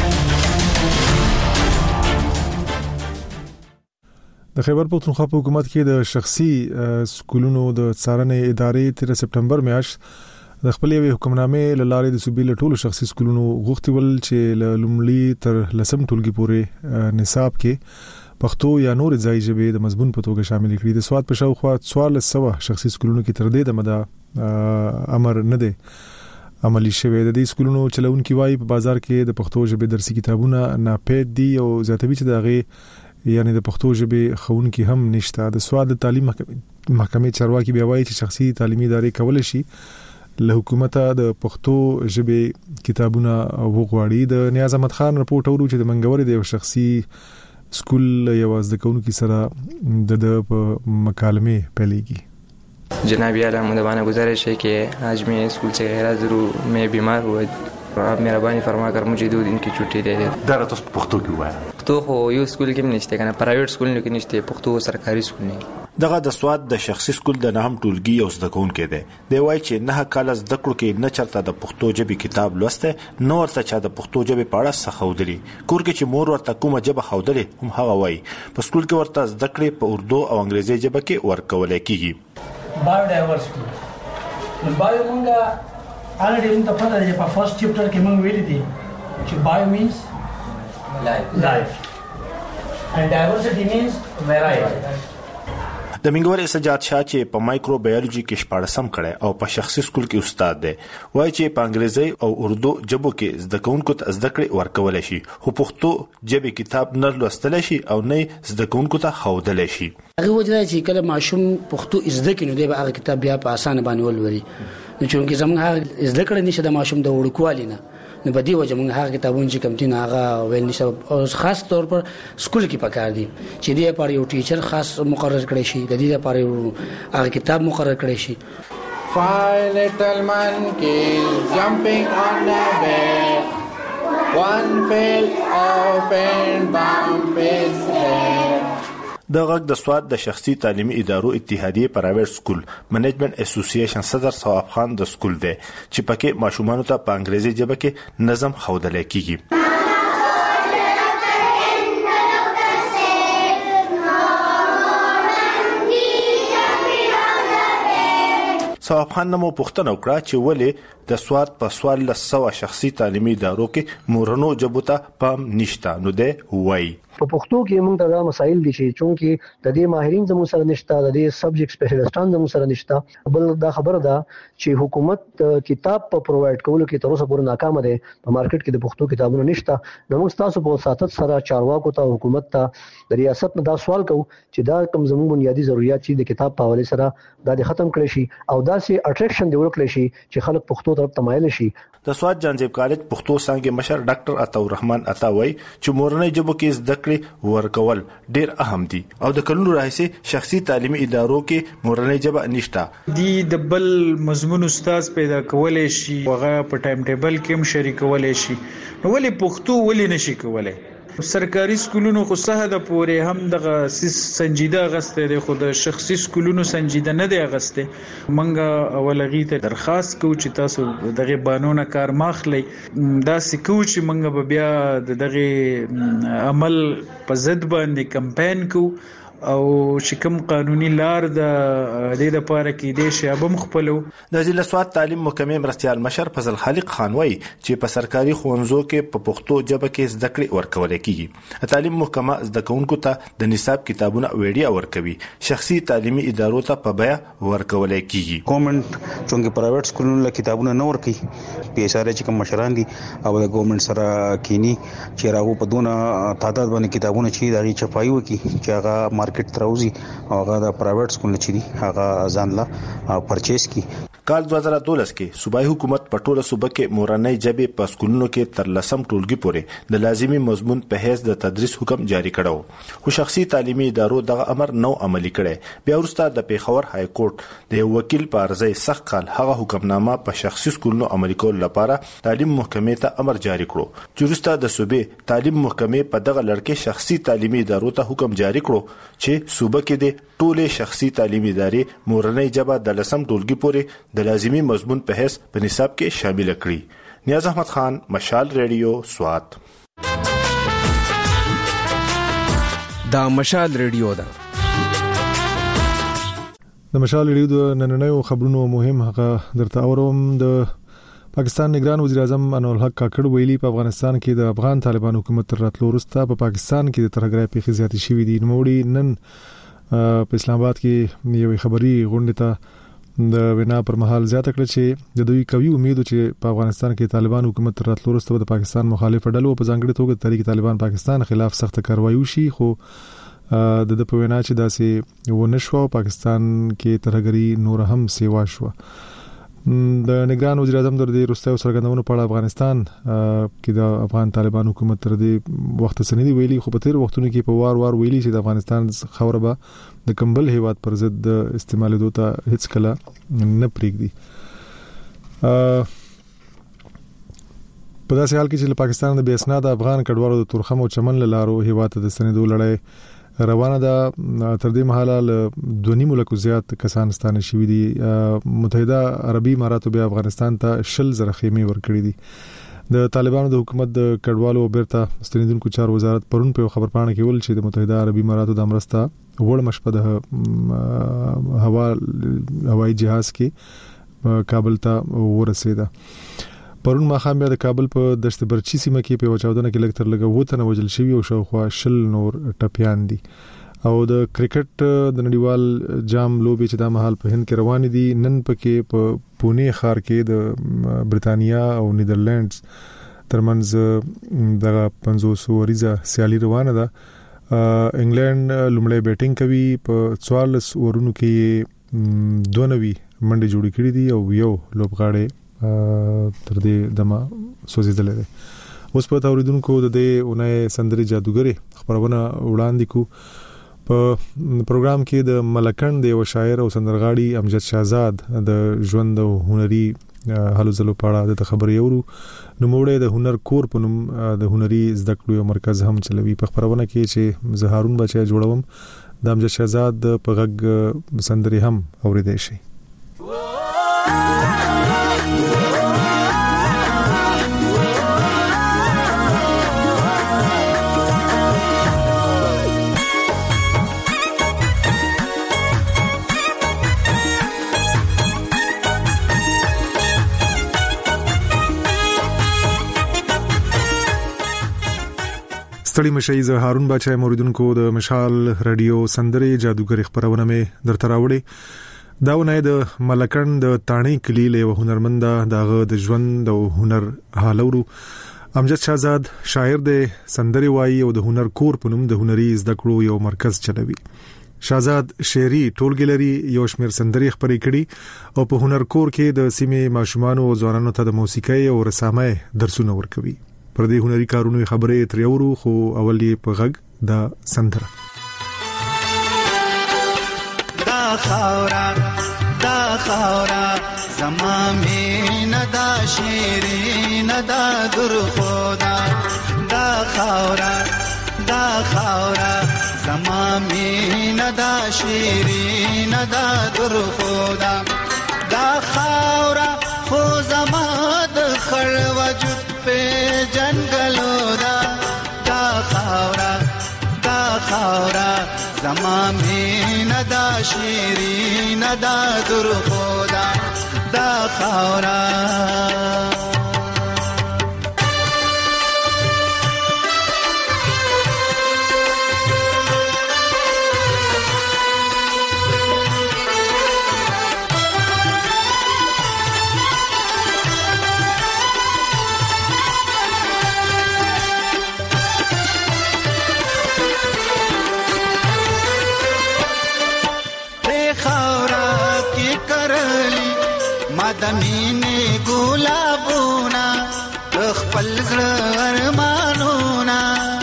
د خیبر پختونخوا په حکومت کې د شخصي سکولونو د څارنې ادارې تر سپټمبر میاشت د خپل یو حکمنامې لاره د صوبې له ټولو شخصي سکولونو غوښتي ول چې لومړی تر لسم ټولګي پورې نصاب کې پښتو یا نور ځای ژبې د مضمون په توګه شامل کړي. د سواد په شاوخوا څوارلس سوه شخصي سکولونو کې تر دې د مدا امر نه دی عملی شوی. د دې سکولونو چلونکي وايي په بازار کې د پښتو ژبې درسي کتابونه ناپید دي او زیاتوي چې دغه یعنی د پښتو ژبې خونکي هم نشته. د سواد تعلیم محکمې چارواکي بیا وایي چې شخصي تعلیمي ادارې کول شي له حکومت د پښتو ژبې کتابونه وغواړي. د نیاز احمد خان رپورټ اورو چې د منګوري د یو شخصي स्कूल या زده کوونکي سره د مکالمه پیلېږي. जनाब आला मुदबाना गुजारिश है कि आज मैं स्कूल से गैर हाजिर हूँ. मैं बीमार हुआ, आप मेहरबानी फरमा कर मुझे दो दिन की छुट्टी दे दें. दर तो पुख्तो की हुआ है. पुख्तो हो यो स्कूल के नشته کنه پرایویټ سکول نه کې نشته, पुख्तो سرکاري سکول نه. دغه د سواد د شخصي سکول د نهم ټولګي یو زده کوونکی دی. دی وایي چې نه کال زده کړو کې نه چرته د پښتو ژبې کتاب لوسته نو ورته چا د پښتو ژبې په اړه څه خودلی. کور کې چې مور ورته کومه ژبه خودلی هم هغه وایي په سکول کې ورته زده کړې په اردو او انګریزي ژبه کې ورکول کیږي. بایوډایورسټي نو بایو مونږه الریډي موږ ته پته دی په فرست چپټر کې موږ ویل دي چې بایو مینز لایف لایف and diversity means variety. د منګوري سجاد شاه چې په مایکرو بایولوژي کې شپږم کړي او په شخصي سکول کې استاد دی, وایي چې په انګریزي او اردو ژبو کې زده کوونکو ته زده کړې ورکول شي, خو پښتو ژبې کتاب نه لوستل شي او نه زده کوونکو ته ښودل شي. هغه وجه چې کله ماشوم پښتو زده کینو دی به هغه کتاب بیا په اسانه باندې ولوري. نو چې زموږ هغه زده کړه نشه د ماشوم د وړوکوالي نه نو په دې وجه موږ هغه کتابونه چې کم دي هغه ویل نشه, او خاص طور پر سکول کې پکار دي چې دې لپاره یو ټیچر خاص مقرر کړی شي, د دې لپاره یو هغه کتاب مقرر کړی شي. Five little monkeys jumping on a bed, one fell off and bumped his head. د غږ د سواد د شخصي تعلیمي ادارو اتحادیه پرایویټ سکول منیجمنت اسوسییشن صدر ثواب خان د سکول دی چې پکې ماشومان ته په انګریزي ژبه کې نظم ښودل کیږي. ثواب خان نمو پوښتنه وکړه چې ولې د سواد په سوال له سوا شخصي تعلیمي ادارو کې مورنو ژبو ته پام نشته. نو دی وایي په پښتو کې موږ ته دا مسایل دي چې چونکی د دې ماهرین زموږ سره نشته, د دې سبجیکټ سپیشلیستان زموږ سره نشته. بل دا خبره ده چې حکومت کتاب په پرووایډ کولو کې تر اوسه پورې ناکام دی. په مارکیټ کې د پښتو کتابونه نشته. نو موږ تاسو په ساتت سره چارواکو ته حکومت ته د ریاست نه دا سوال کوو چې دا کوم زموږ بنیادی ضرورت چې د کتاب په حواله سره دا د ختم کړي شي او دا سي اټریکشن دی ورکړي شي چې خلک پښتو طرف ته مایل شي. د سواد جانزیب کالج پښتو څانګې مشر ډاکټر عطا الرحمن عطا وایي چې مورنۍ ژبو کې زده کړې ورکول ډیر اهم دي او د کلونو راهیسې شخصي تعلیمي ادارو کې مورنۍ ژبه نشته دي. د بل مضمون استاد پیدا کولای شي, هغه په ټایم ټیبل کې هم شریکولای شي, نو ولې پښتو ولې نشي کولای؟ سرکاري سکولونو خو سه د پورې هم دغه سنجیده غسته دی, خو د شخصي سکولونو سنجیده نه دی غسته. منګه اولغی ته درخواست کوو چې تاسو دغه قانون کار ماخلی, دا سکو چې منګه بیا دغه عمل په ضد باندې کمپاین کوو او چې کوم قانوني لار د دې لپاره کې د شابه مخپلو. د ضلع سواد تعلیم محکمې مرستيال مشر فضل خالق خان وایي چې په سرکاري ښوونځو کې په پښتو ژبه کې زده کړې ورکول کیږي. تعلیم محکمه زده کوونکو ته د نصاب کتابونه ویډیا ورکوي, شخصي تعلیمي ادارو ته په بیا ورکول کیږي. ګورنمنت چې پرایویټ سکولونو له کتابونه نه ورکي, پی ایس آر چې کوم مشران دي او د ګورنمنت سره کینی چې راغو په دونه تعداد باندې کتابونه چې دغه چپای وکي چې هغه مارکیټ تروزی او هغه د پرایویټ سکول چې دي هغه ځان لا پرچیز کی. کال دوه زره دولس کې صوبایي حکومت په ټوله صوبه کې مورنۍ ژبې په سکولونو کې تر لسم ټولګي پورې د لازمي مضمون په حیث د تدریس حکم جاری کړو, خو شخصي تعلیمي ادارو دغه امر نو عملی کړي. بیا وروسته د پیښور های کورټ د یو وکیل په ارزۍ سخت کال هغه حکمنامه په شخصي سکولونو عملي کول لپاره تعلیم محکمې ته امر جاری کړو, چې وروسته د صوبې تعلیم محکمې په دغه لړ کې شخصي تعلیمي ادارو ته حکم جاری کړو چې صوبه کې د ټولې شخصي تعلیمي ادارې مورنۍ ژبه د لسم ټولګي پورې د لازمي مضمون په حیث په نصاب کې شامل کړي. نیاز احمد خان, مشال ریډیو, سوات. دا مشال ریډیو ده. د مشال ریډیو د نننیو خبرونو مهم هغه درته اورم. د پاکستان نگران وزیر اعظم انور الحق کاکړ ویلي په افغانستان کې د افغان طالبان حکومت تر راتلو وروسته په پاکستان کې د ترهګرۍ پیښې زیاتې شوې دي. نوموړي نن په اسلام آباد کې یو خبري غونډه ته د وینا پر مهال زیاته کړ چې د دوی قوي امید چې په افغانستان کې طالبان حکومت راتلو وروسته د پاکستان مخالف ډلو په ځانګړي توګه تحریک طالبان پاکستان خلاف سخت کاروایی وشي، خو د د په وینا چې داسې ونشو پاکستان کې ترهګری نور هم سیوا شو. د نگران وزیر اعظم در دې روستایو سرګندونو په اړه افغانستان کې د افغان طالبان حکومت تر دې وخت سندې ویلي، خو په تیر وختونو کې په وار وار ویلي چې د افغانستان خوره به د کمبل هیواد پر ضد استعمالېدو ته هیڅ کله نه پریږدي. په داسې حال کې چې پاکستان د بې اسناد افغان کډوالو د تورخم او چمن له لارو هیواد ته د ستنېدو لړۍ روانه ده. تر دې مهاله ل دونی ملکو زیات کسان ستانه شوي دي. متحده عربي اماراتو بیا افغانستان ته شل زره خیمې ورکړي دي. د طالبانو د حکومت د کډوالو بیرته ستنیدونکو چارو وزارت پرون په خبرپاڼه کې ویل چې د متحده عربي اماراتو د امرسته وړ مشپه د هوا هوایي جهاز کې کابل ته ورسېده. پرون ماخام بیا د کابل په دشت برچی سیمه کې په وچاودنه کې لګتر لګه وته نه وجل شوی او شاوخوا شل نور ټپیان دي. او د کرکټ د نړیوال جام لوبي چې د مهال په هند کې روان دي، نن پکې په پونه ښار کې د برتانیا او نیدرلندز ترمنځ د پنځوس وریزه سیالي روانه ده. انګلند لومړی بیټینګ کوي، په څوارلس اورونو کې دوه نوي منډې جوړې کړې دي او یو لوبغاړی تر دې دمه سوځیدل دي. اوس په اوریدونکو د دې اونۍ سندري جادوګری خبرونه وړاندې کو. په پروګرام کې د ملکند یو شاعر او سندرغاړي امجد شهزاد د ژوند او هنري هلو زلو پاړه د خبرې ورو نوموړی د هنر کور په نوم د هنري زده کړو مرکز هم چلوي. په خبرونه کې چې زهارون بچي جوړوم د امجد شهزاد په غږ سندري هم اوریدای شي. ستړي مشي زه هارون بچای موریدونکو د مشال رادیو سندري جادوګر خبرونه مې درته راوړي. دا ونه د ملکند د تانی کلی له هنرمند دغه د ژوند او هنر حالورو امجد شهزاد شاعر د سندري وایي او د هنر کور په نوم د هنري زده کړو یو مرکز چلوي. شهزاد شعري ټولګي لري، یو شمېر سندري خبرې کړي او په هنر کور کې د سیمې ماشومان او ځوانانو ته د موسیقۍ او رسامۍ درسونه ورکوي. پر دې هنري کارونو خبرې تر یورو خو اولی په غږ د سندره. دا خاورا دا خاورا زما مين دا شیرین دا در خدا، دا خاورا دا خاورا زما مين دا شیرین دا در خدا، دا خاورا خو زما د خړ وجود په جنگلو دا، دا خاورا دا خاورا زما مين دا شیرین دا در خدا، دا خاورا دمینه ګلابونا خپل زړه ارمانونا،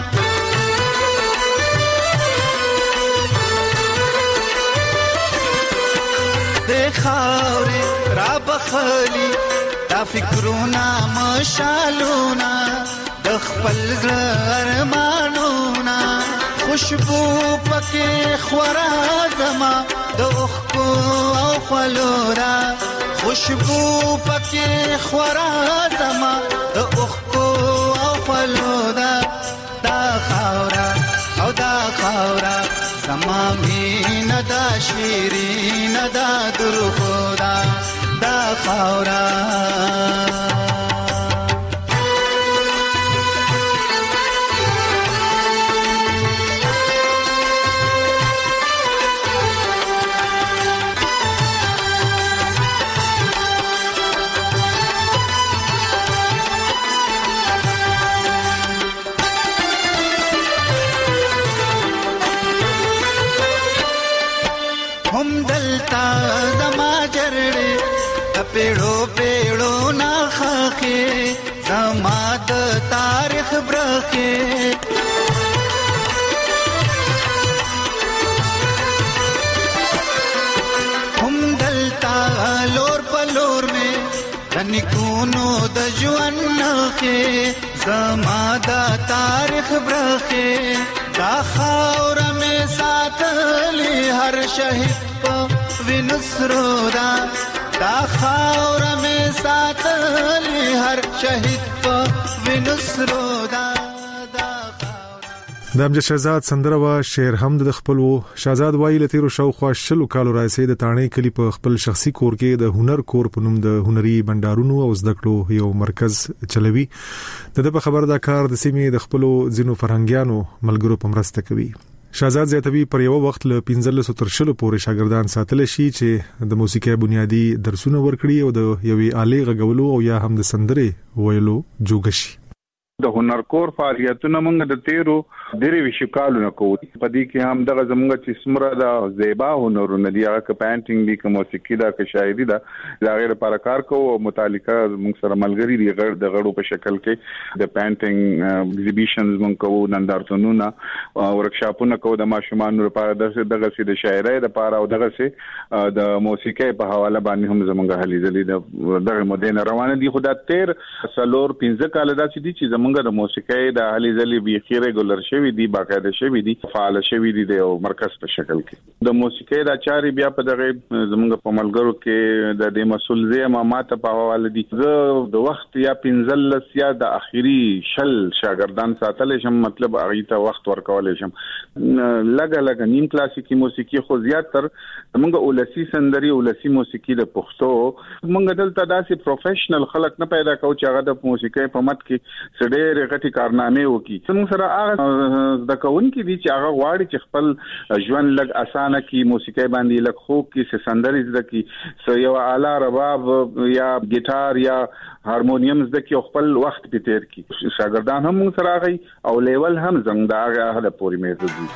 د خاورې را بخلی دا فکرونا مشالونا د خپل زړه ارمانونا، خوشبو پکې خورا زما د اوخکو او خلورا، خوشبو پکې خورا زما د اوخکو او خلورا، دا خاورا او دا خاورا زما مين دا شیرین دا در خدا، دا خاورا تاریخ برخه هم دلتا لور پلور میں رنکونو د ژوند نخه زما دا تاریخ برخه دا خاور میں ساتلی ہر شہید په وینسرو دا دا خاور میں ساتلی هر شهید په وینسرو دا د امجد شهزاد سندره وا شعر هم د خپل وو. شهزاد وایي له تیرو شاوخوا شلو کالو راځي د تانې کلی په خپل شخصي کور کې د هنر کور په نوم د هنري بندارونو او زده کړو یو مرکز چلوي. د دې په خبر دا کار د سیمې د خپل ځینو فرهنګیانو ملګرو په مرسته کوي. شهزاد زیاتوي پر یو وخت له پنځلس تر شلو پورې شاګردان ساتل شي چې د موسیقي بنیادی درسونه ورکړي او د یوې آلې غږولو او یا هم د سندرې ویلو جوګ شي. د هنر کور فعالیتونه موږ د تیرو ډېری وشو کالونه کوو. په دې کې هم دغه زموږ چې سمره د زیبا هنرونه دي، هغه ک پینټینګ دي، ک موسیقي دا، ک شاعري دا، دا غیر لپاره کار کوو. متعلقه موږ سره ملګری دي غړ د غړو په شکل کې د پینټینګ ایگزیبیشنز موږ کوو، نندارتونونه ورکشاپونه کوو د ماشومانو لپاره، دغه دغه د شاعرۍ لپاره او دغه سي د موسیقي په حواله باندې هم زموږ هلي ځلې دغه مدینه روانه دي. خو دا تیر سلور پنځه کال دا چې دي چې زموږ د موسیقي د هلي ځلې به ریګولر شوی دي، باقاعده شوی دي، فعال شوی دي د مرکز په شکل کې. د موسیقي د چاري بیا په دغه زموږ په ملګرو کې د دې مسول زیه ماته په حواله دي. زه د وخت یا پنځلس یا د اخیری شل شاګردان ساتل شم، مطلب هغه ته وخت ورکول شم. لګا لګا نیم کلاسیکی موسیقي خو زیات تر موږ اولسی سندري اولسی موسیقي د پښتو موږ دلته داسې پروفیشنل خلک نه پیدا کوو چې هغه د موسیقي په مت کې سړي غټي کارنامې وکړي. څنګه سره هغه د کون کې دي چې هغه غواړي چې خپل ژوند لګ اسانه کی موسیقي باندې لګ خو کې سندري زده کی، سو یو اعلی رباب یا ګیټار یا هارمونیم زده کی، خپل وخت په تیر کی. شاګردان هم سره غي او لیول هم زنګ دا هغه پوری مې زده.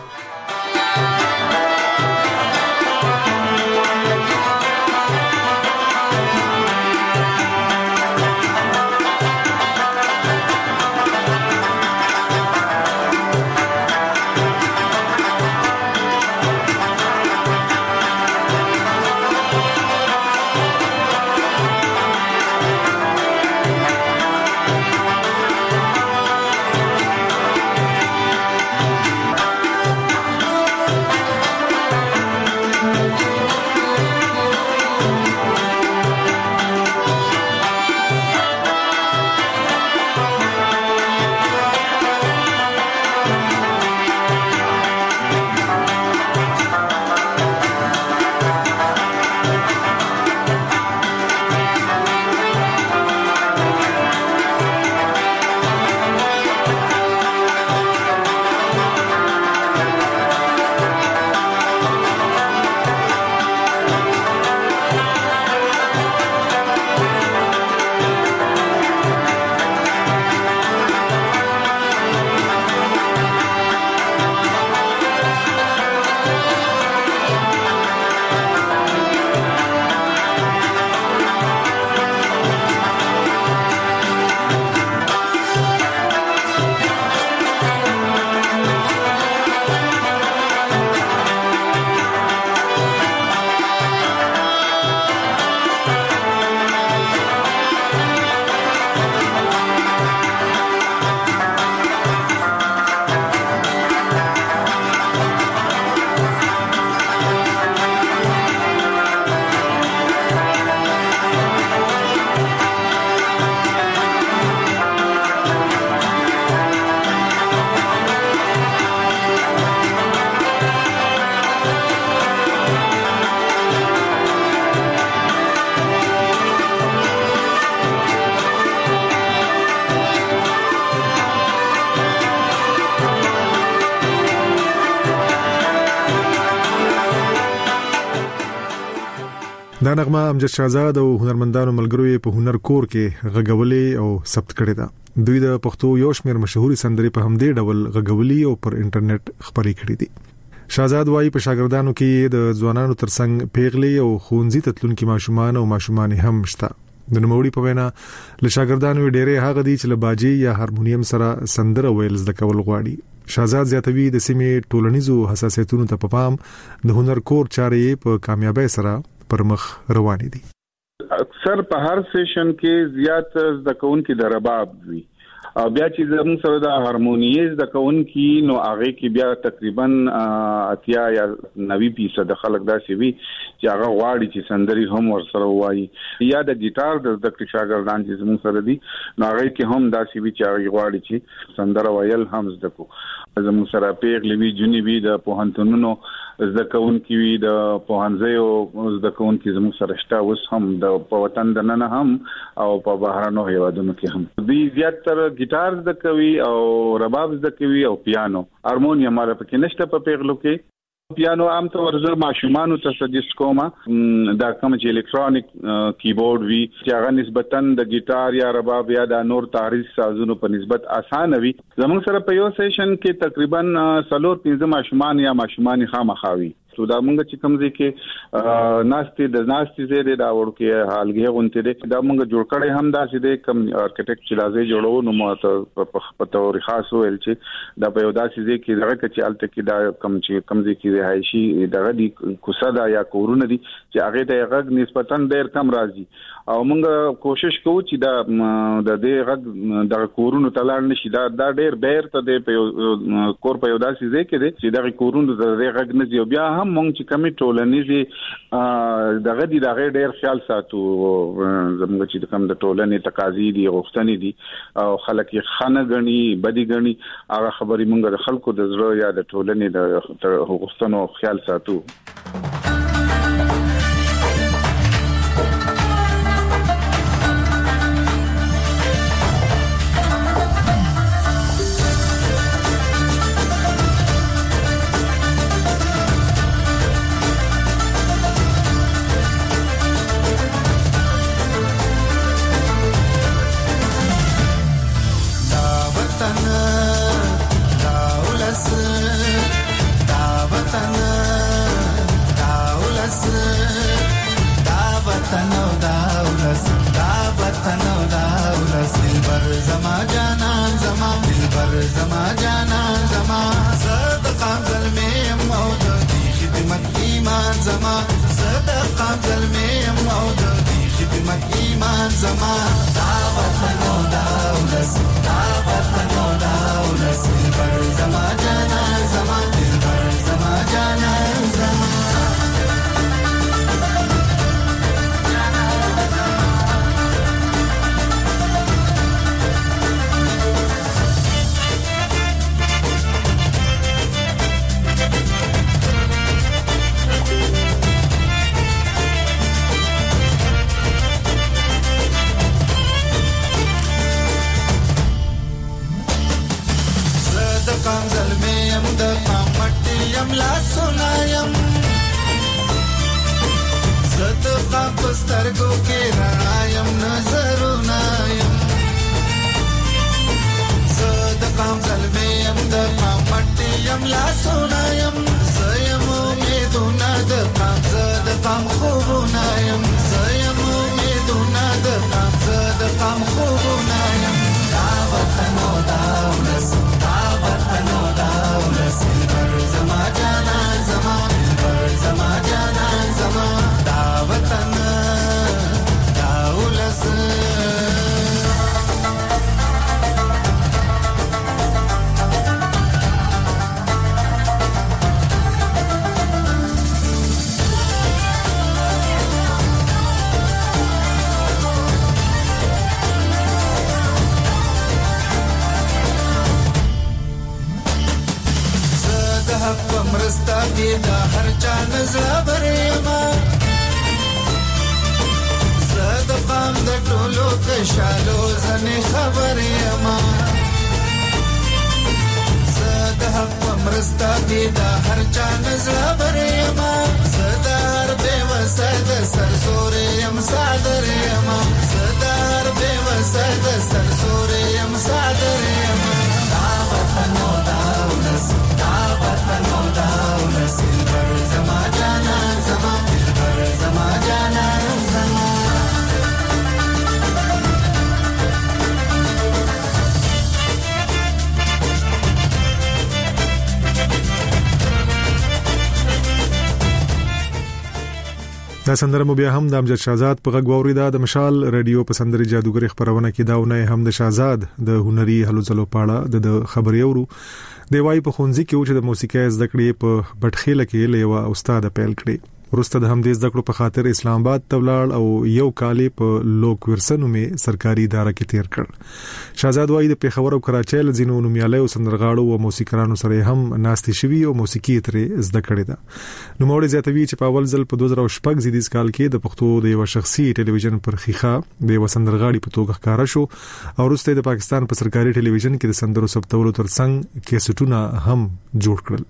دا نغمه امجد شهزاد او هنرمندانو ملګرو په هنر کور کې غږولې او ثبت کړې ده. دوی د پښتو یو شمېر مشهوري سندرې په همدې ډول غږولې او پر انټرنیټ خپرې کړې دي. شهزاد وايي په شاګردانو کې د ځوانانو ترڅنګ پیغلې او خونځي تتلونکو ماشومان او ماشومان هم شته. د نوموړي په وینا له شاګردانو ډېرې هغه دي چې له باجي یا هارمونیم سره سندره ویل زده کول غواړي. شاهزاد زیاتوي د سیمې ټولنیزو حساسیتونو ته په پام د هنر کور چارې په کامیابی سره پر مخ روانې دي. اکثر په هر سیشن کې زیات زده کوونکي د رباب وي او بیا چې زموږ سره د هارمونیز د کوونکي نو هغه کې بیا تقریبا اتیا یا نوي فیصد خلک داسې وي چې هغه غواړي چې سندري هم ورسره وایي یا د ګیټار د زده شاګردان چې زموږ سره دي نو هغه کې هم داسې وي چې هغه غواړي چې سندره ویل هم زده کو. زموږ سره پیغلې وي جنوبي د پوهنتونونو زده کوونکي وي د پوهنځیو زده کوونکي زموږ سره شته اوس هم د په وطن د نن هم او په بهرانو هیوادونو کې هم دوی زیاتره ګیټار زده کوي او رباب زده کوي او پیانو. هارمونیم مال پکې نشته په پیغلو کې. پیانو عام طور زر ماشومان ته سجست کومه دا کوم چې الکترونیک کیبورډ وی چې هغه نسبتاً د ګیټار یا رباب یا د نور تاریخ سازونو په نسبت اسانه وي. زموږ سره په یو سیشن کې تقریبا څلور پنځه ماشومان یا ماشومان خامخاوي تو دا مونږ چې کوم ځای کې ناستې د ناستې زیاده دا ورکه حالګي غونته دي دا مونږ جوړ کړي هم دا چې د کم آرکیټیکټ چې لازم جوړو نو ماته په تور خاص ویل چې دا په یو داسې ځای کې دغه چې الته کې دا کم چې کم ځای کې رهایشي دغه دي کوسادا یا کورونه دي چې هغه د غږ نسبتاً ډېر کم راځي او مونږ کوشش کوو چې دا د دې غږ د کورونو تلل نشي دا دا ډېر بیر ته د کور په یو داسې ځای کې دي چې د کورونو د غږ نه دی بیا هم مونږ چې کمی ټولنیزي دغه دي دغه ډېر خیال ساتو زموږ چې کوم د ټولنې تقاضې دي غوښتنې دي او خلک یې خانه غني بدی غني هغه خبرې مونږ د خلکو د زړه یا د ټولنې د غوښتنو خیال ساتو. دا سندره مو بیا هم د امجد شهزاد په غږ واوریدا. د مشال رادیو په سندري جادوګر خبرونه کې داونه هم د شهزاد د هنري هلو ځلو پاړه د خبري اورو دی وای په خونځي کې چې د موسیقي زده کړې په بټخېله کې لیوا استاد پیل کړی. ورسته د همدې زده کړو په خاطر اسلام آباد تبلاړ او یو کال په لوک ورسنو می سرکاري اداره کې تیر کړ. شهزاد وای د پیښور او کراچۍ لزینو نومیاله او سندرغاړو او موسیقارانو سره هم ناستي شوی او موسیقي ترې زده کړې ده. نو موږ زیاتوي چې په اول ځل په دوه زره شپږ زیدیز کال کې د پښتو د یو شخصي ټلویزیون پر خيخه د وسندرغاړي په توګه ښکارا شو او وروسته د پاکستان په سرکاري ټلویزیون کې د سندرو ثبتولو ترڅنګ کیسټونه هم جوړ کړل.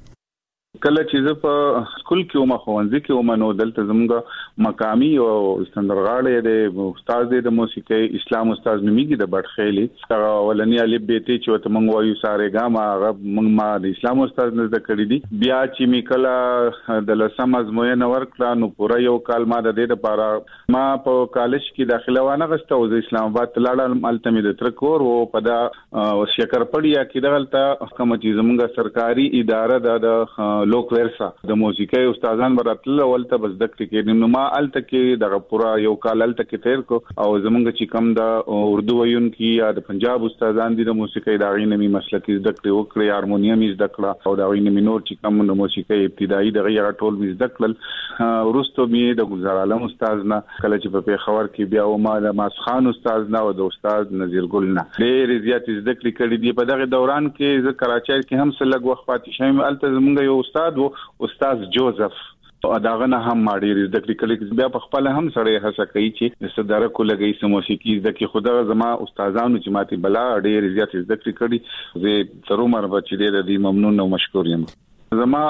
کله چې زه په سکول کې ومه خوانځي کې ومه نو دلته زموږ مقامي او سندرغاړي د استاد د موسیقي اسلام استاد نومیږي د بټخېلي هغه ولنی الف بیت چې ته مونږ وایو ساره ګاما هغه مونږ ما د اسلام استاد نه زده کړی دي. بیا چې می کله د لسم ازموینه ورکړه نو پورا یو کال ما د دې لپاره ما په کالج کې داخله وانه غسته او د اسلام آباد تلاړم التمي د ترکور او په دا شکرپړیا کې دغلته کوم چې زموږ سرکاري اداره د لوک ورسا د موسیقي استادان براتل ولته بس دکټ کې نو ما الته کې د پورا یو کال الته کې تیر کو او زمونږ چې کم د اردو ویون کې یا د پنجاب استادان دي د موسیقي د غینمي مسلکي دکټ وکړي هارمونیم یې دکړه او د غینمي نور چې کم د موسیقي ابتدایي د غیر ټول مې دکړل. ورستو مې د گلزار عالم استاد نه کله چې په پیښور کې بیا او ما د ماس خان استاد نه او د استاد نذیر ګل نه ډېر زیات ذکر کړی دی. په دغه دوران کې ز کراچۍ کې هم سلګ وخت پاتې شوم الته زمونږ یو استاد و استاد جوزف داغه نه هم ماډي د کلیکل بیا په خپل هم سره هڅه کوي چې صدره کو لګي سم موسیقي د کی خدای زما استادانو چې ماتي بلا ډېر زیات ذکر کړي زه تر عمر بچی دې ممنون او مشکور یم. زما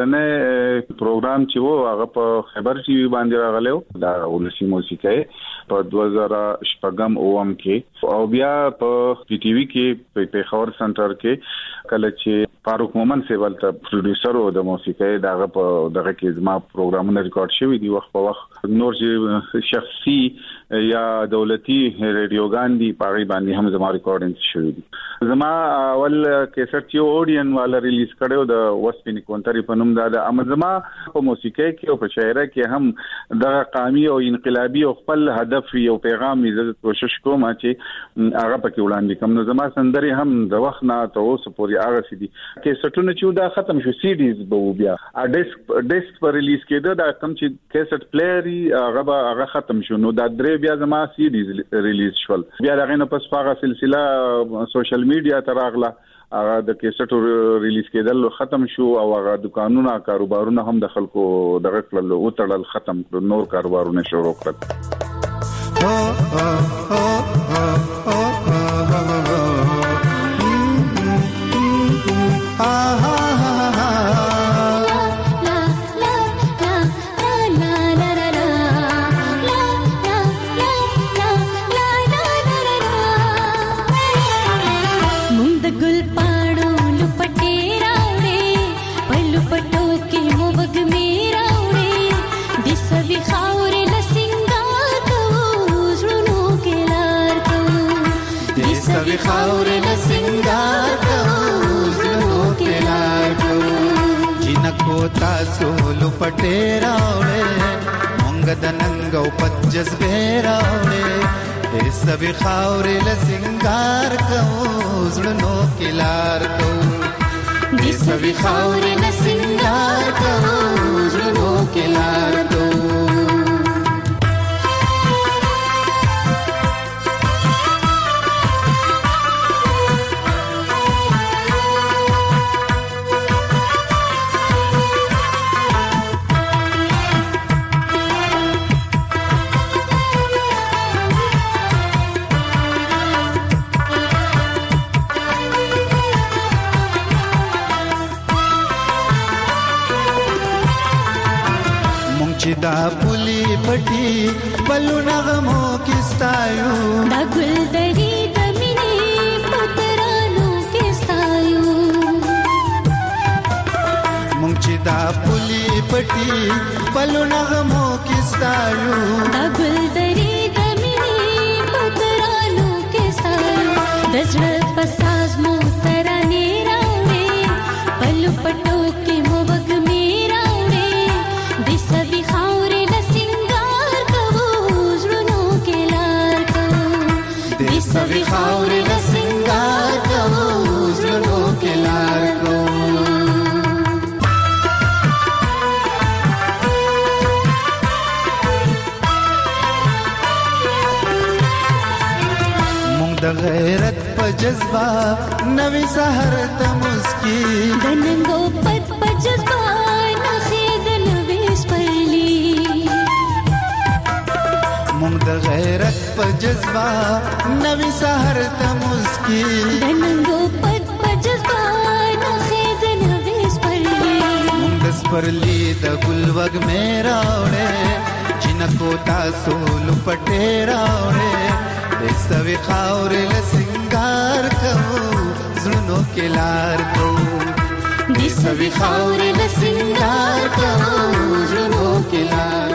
اولنې پروګرام چې وو هغه په خبر ټي وي باندې راغلو دا ولسی موسیقي په دوه زره شپږم اوم کې او بیا په پی ټي وي کې په پیښور سنټر کې کله چې فاروق مومن سیوال ته پروډوسر او د موسیقي دغه په دغه کې زما پروګرامونه ریکارډ شوی دی وخت په وخت نور چې شخصي یا دولتي ریډیوګان دي پاغي باندې هم زما ریکارډینګ شوی دي. زما اول کیسټ یو اورډین والا ریلیز کړو د وسپینی کونتري په نوم دا د امزما په موسیقي کې او په شاعرۍ کې هم د قومي او انقلابي او خپل هدف یو پیغام یې کوشش کوم چې هغه پکې وړاندې کوم. نو زما سندري هم د وخت نه ته اوس پورې هغه سي دي کیسټونه چې دا ختم شو سی ډیز به بیا ا ډیسک ډیسک پر ریلیز کېده دا کوم چې کیسټ پلیئري هغه به هغه ختم شو نو دا درې بیا زما سی ډیز ریلیز شول. بیا دغه نه پس هغه سلسله سوشل میډیا ته راغله هغه د کیسټ ریلیز کېدل ختم شو او هغه دکانونه کاروبارونه هم د خلکو دغه کړل او تړل ختم کړ نور کاروبارونه شروع کړل. خاور لسنگار کو زلو کے لارکو جنکو تاسو لپٹے راوڑے مونگ دننگو پجز بے راوڑے اے سبی خاور لسنگار کو زلو کے لارکو اے سبی خاور لسنگار کو زلو کے لارکو. دا پولی پټي بلو نغمو کستایو دا ګل دری د مینې پترانو کستایو مونږ چې دا پولی پټي بلو نغمو کستایو دا ګل دری د مینې پترانو کستایو د زړه پساز مو ترانه راوړې بلو پټو کې مو وګ میراوړې د سبي خاورې لسنګار د غیرت په جذبه نوې سحر ته مسکی د ننګو پد په جذبه نخې د نوې سپرلی مونږ د غیرت په جذبه نوې سحر ته مسکی د ننګو پد په جذبه نخې د نوې سپرلی مونږ د سپرلی د ګل وګ مې راوړې جنکو تاسو لپټې راوړې د سوي خاورې له سنگار کوو زړونو کې لار کوو د سوي خاورې له سنگار کوو زړونو کې لار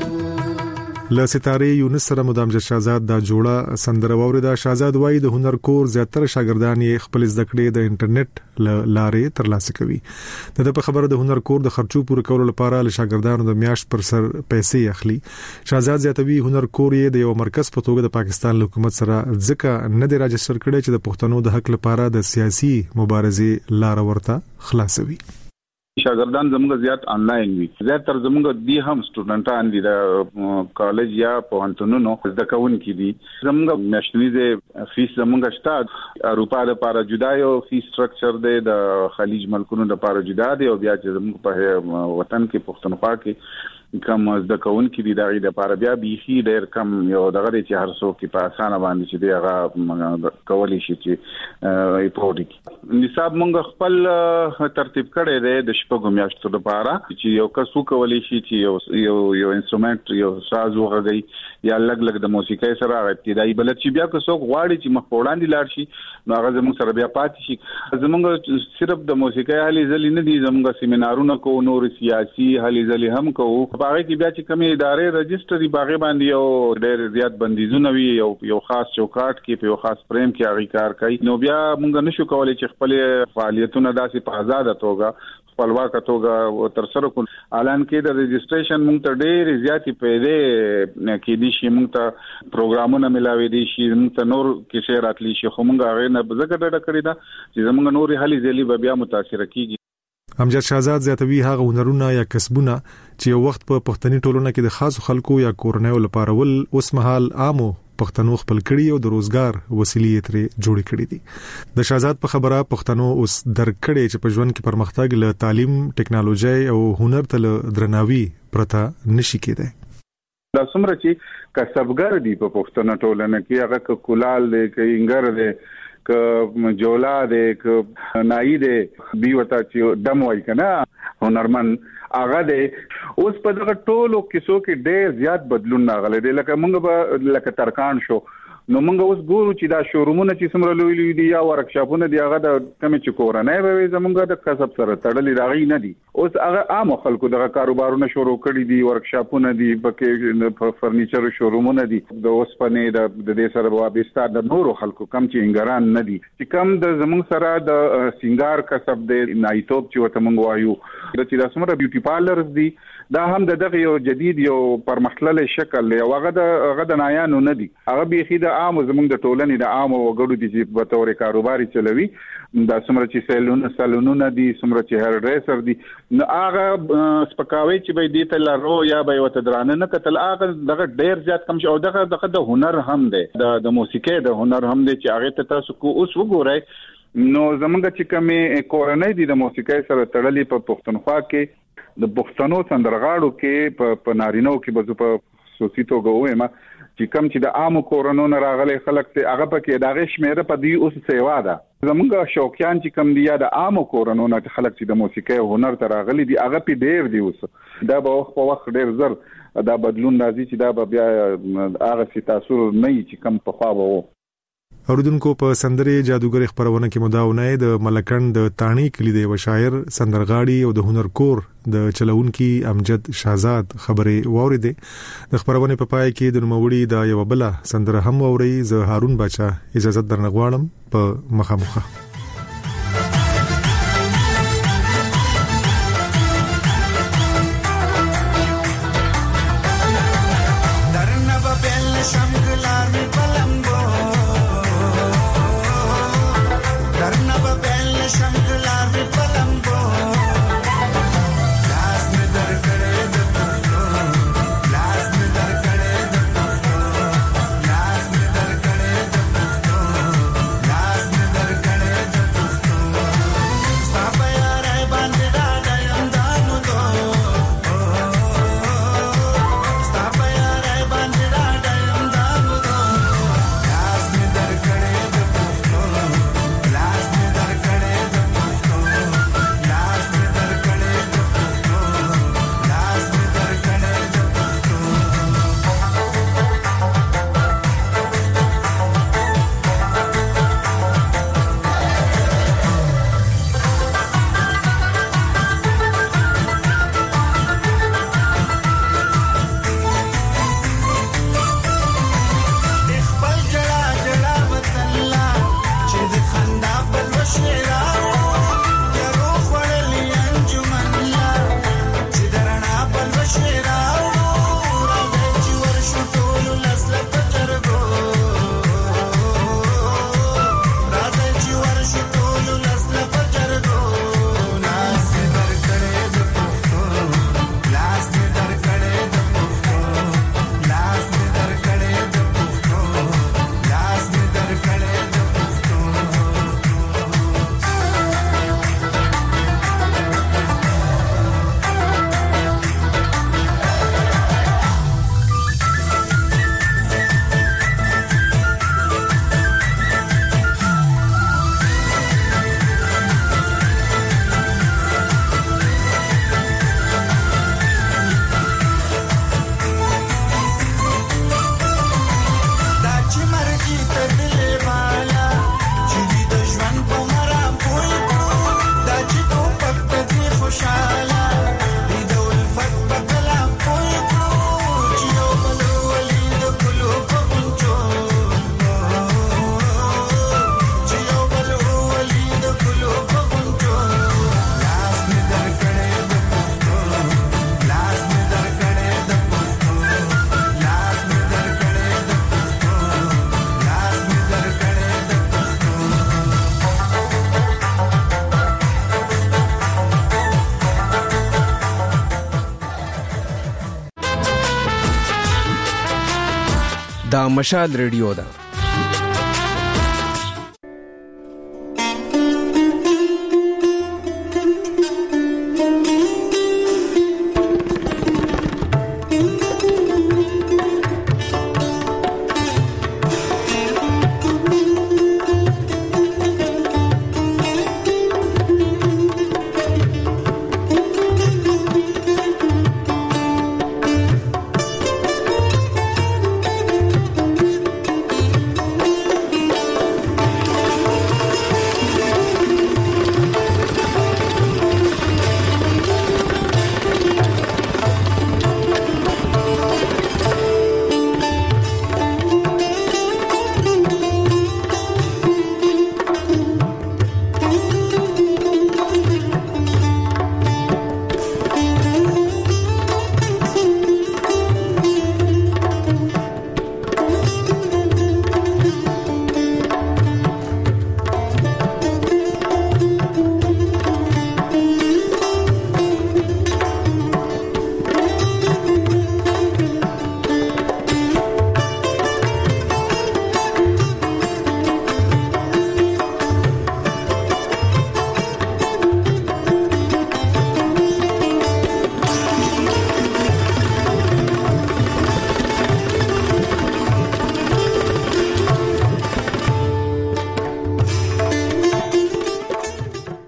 ل ستاره یونس سره مدامجد شاهزاد دا جوړه سندره وورده. شاهزاد وای د هنر کور زیاتره شاګردان یې خپل زده کړې د انټرنیټ لارې ترلاسه کوي. د په خبره د هنر کور د خرچو پوره کولو لپاره ل شاګردانو د میاشت پر سر پیسې اخلي. شاهزاد زیاتوي هنر کور یې د یو مرکز په توګه د پاکستان حکومت سره ځکه نه دی راجستر کړی چې د پښتنو د حق لپاره د سیاسي مبارزې لار ورته خلاصوي. شاګردان زموږ زیات آنلاین وي، زیات تر زموږ دي هم سټوډنټان دي د کالج یا پوهنتونونو زده کوونکي دي. زموږ میاشتنی فیس زموږ شته اروپا لپاره جدا یو فیس سټرکچر دی، د خلیج ملکونو لپاره جدا دی، او بیا چې زموږ په وطن کې پښتونخوا کې کم زده کوونکي دي دغه لپاره بیا بيخي ډېر کم یو دغه چې هر څوک په اسانه باندې چې دی هغه کولی شي چې ایپورټ کی نصاب مونږ خپل ترتیب کړی دی د شپږو میاشتو لپاره چې یو کس کولی شي چې یو یو یو انسټرومنت یو ساز وغږی یا لګ لګ د موسیقۍ سره ابتدایي بلد چې بیا که څوک غواړي چې مخ وړاندې لاړ شي نو هغه زموږ سره بیا پاتې شي. زموږ صرف د موسیقۍ هلي ځلې نه دي، زموږ سیمینارونه کوو، نور سیاسي هلي ځلې هم کوو. باغې کې بیا چې کومې ادارې رجسټري باغې باندې یو ډېر زیات بندیزونه وي، یو یو خاص چوکاټ کې په یو خاص فریم کې هغه کار کوي، نو بیا موږ نشو کولای چې خپل فعالیتونه داسې په آزاد توګه خپلواک توګه تر سره کول. اعلان کې د رجسټریشن موږ ته ډېر زیاتې پیدا کې دي شي، موږ ته پروګرامونه ملاوي دي شي، موږ ته نور کې شی راتلی شي، خو موږ هغه نه ځکه ډډه کړې ده چې زموږ نور هلي ځلې به بیا متاثر کیږي. امجد شاهزاد زیاتوي هغه هنرونه یا کسبونه چې یو وخت په پښتني ټولنه کې د خاصو خلکو یا کورنیو لپاره ول اوس مهال عامو پښتنو خپل کړي او د روزګار وسیلې ترې جوړې کړې دي. د شاهزاد په خبره پښتنو اوس درکړې چې په ژوند کې پرمختګ له تعلیم، ټکنالوژي او هنر ته درناوي پرته نشي کېدای. دا څومره چې کسبګر دي په پښتنو ټولنه کې، هغه کولال دی، کینګر دی، ک جولا دی، ک نای دی، دی وتا چې دم وای کنه هنرمن هغه دی. اوس په دغه ټولو کیسو کې ډېر زیات بدلون راغلی دی. لکه موږ به لکه ترکان شو نو موږ اوس ګورو چې دا شورومونه چې څومره لوی لوی دي یا ورکشاپونه دي، هغه د کمې چې کورنۍ به زموږ د کسب سره تړلې راغی نه دي. اوس هغه عام خلکو دغه کاروبارونه شروع کړي دي، ورکشاپونه دي، پکې فرنیچر شورومونه دي، د اوسپنې د دې سره وابسته د نورو خلکو کم چې انګران نه دي چې کم د زموږ سره د سنگار کسب دی، نایټوب چې وته موږ وایو د چې د څومره بیوټي پارلرز دي، دا هم د دغه یو جدید یو پرمختللي شکل دی. هغه د هغه د نایانو نه دي، هغه بيخي د عام زموږ د ټولنې د عام وګړو دي چې په تور کاروباري چلوي. دا څومره چې سیلون سالونونه دي، څومره چې هر ډریسر دي، نو هغه سپکاوي چې به دې ته لارو یا به وته درانه نه کتل، هغه دغه ډیر زیات کم شو. او دغه دغه د هنر هم دی، د موسیقۍ د هنر هم دی چې هغه ته تاسو کو اوس وګورئ. نو زمونږ چې کومې کورنۍ دي د موسیقۍ سره تړلې په پښتونخوا کې د پښتنو سندرغاړو کې په نارینو کې به په خصوصي توګه وایم چې کم چې د عام کورونو نه راغلي خلک ته هغه پکې دغه شمیره په دی اوس سیوا ده. زمونږ شوقیان چې کم دی یا د عام کورونو نه خلک چې د موسیقۍ او هنر ته راغلي دي هغه په ډیر دی. اوس دا به وخت په وخت ډیر زر دا بدلون راځي چې دا به بیا هغه سي تاثیر نه چې کم په خوا وو. اوردونکو په سندرې جادوګر خبرونه کې مداونه د ملکند د تانی کلی دی و شاعر سندرغاړي او د هنر کور د چلونکي امجد شاهزاد خبرې واوریدې. د خبرونه په پای کې د نوموړي د یو بل سندره هم اوري. زه هارون بچا اجازه درنغواړم په مخامخه. دا مشال ریډیو ده.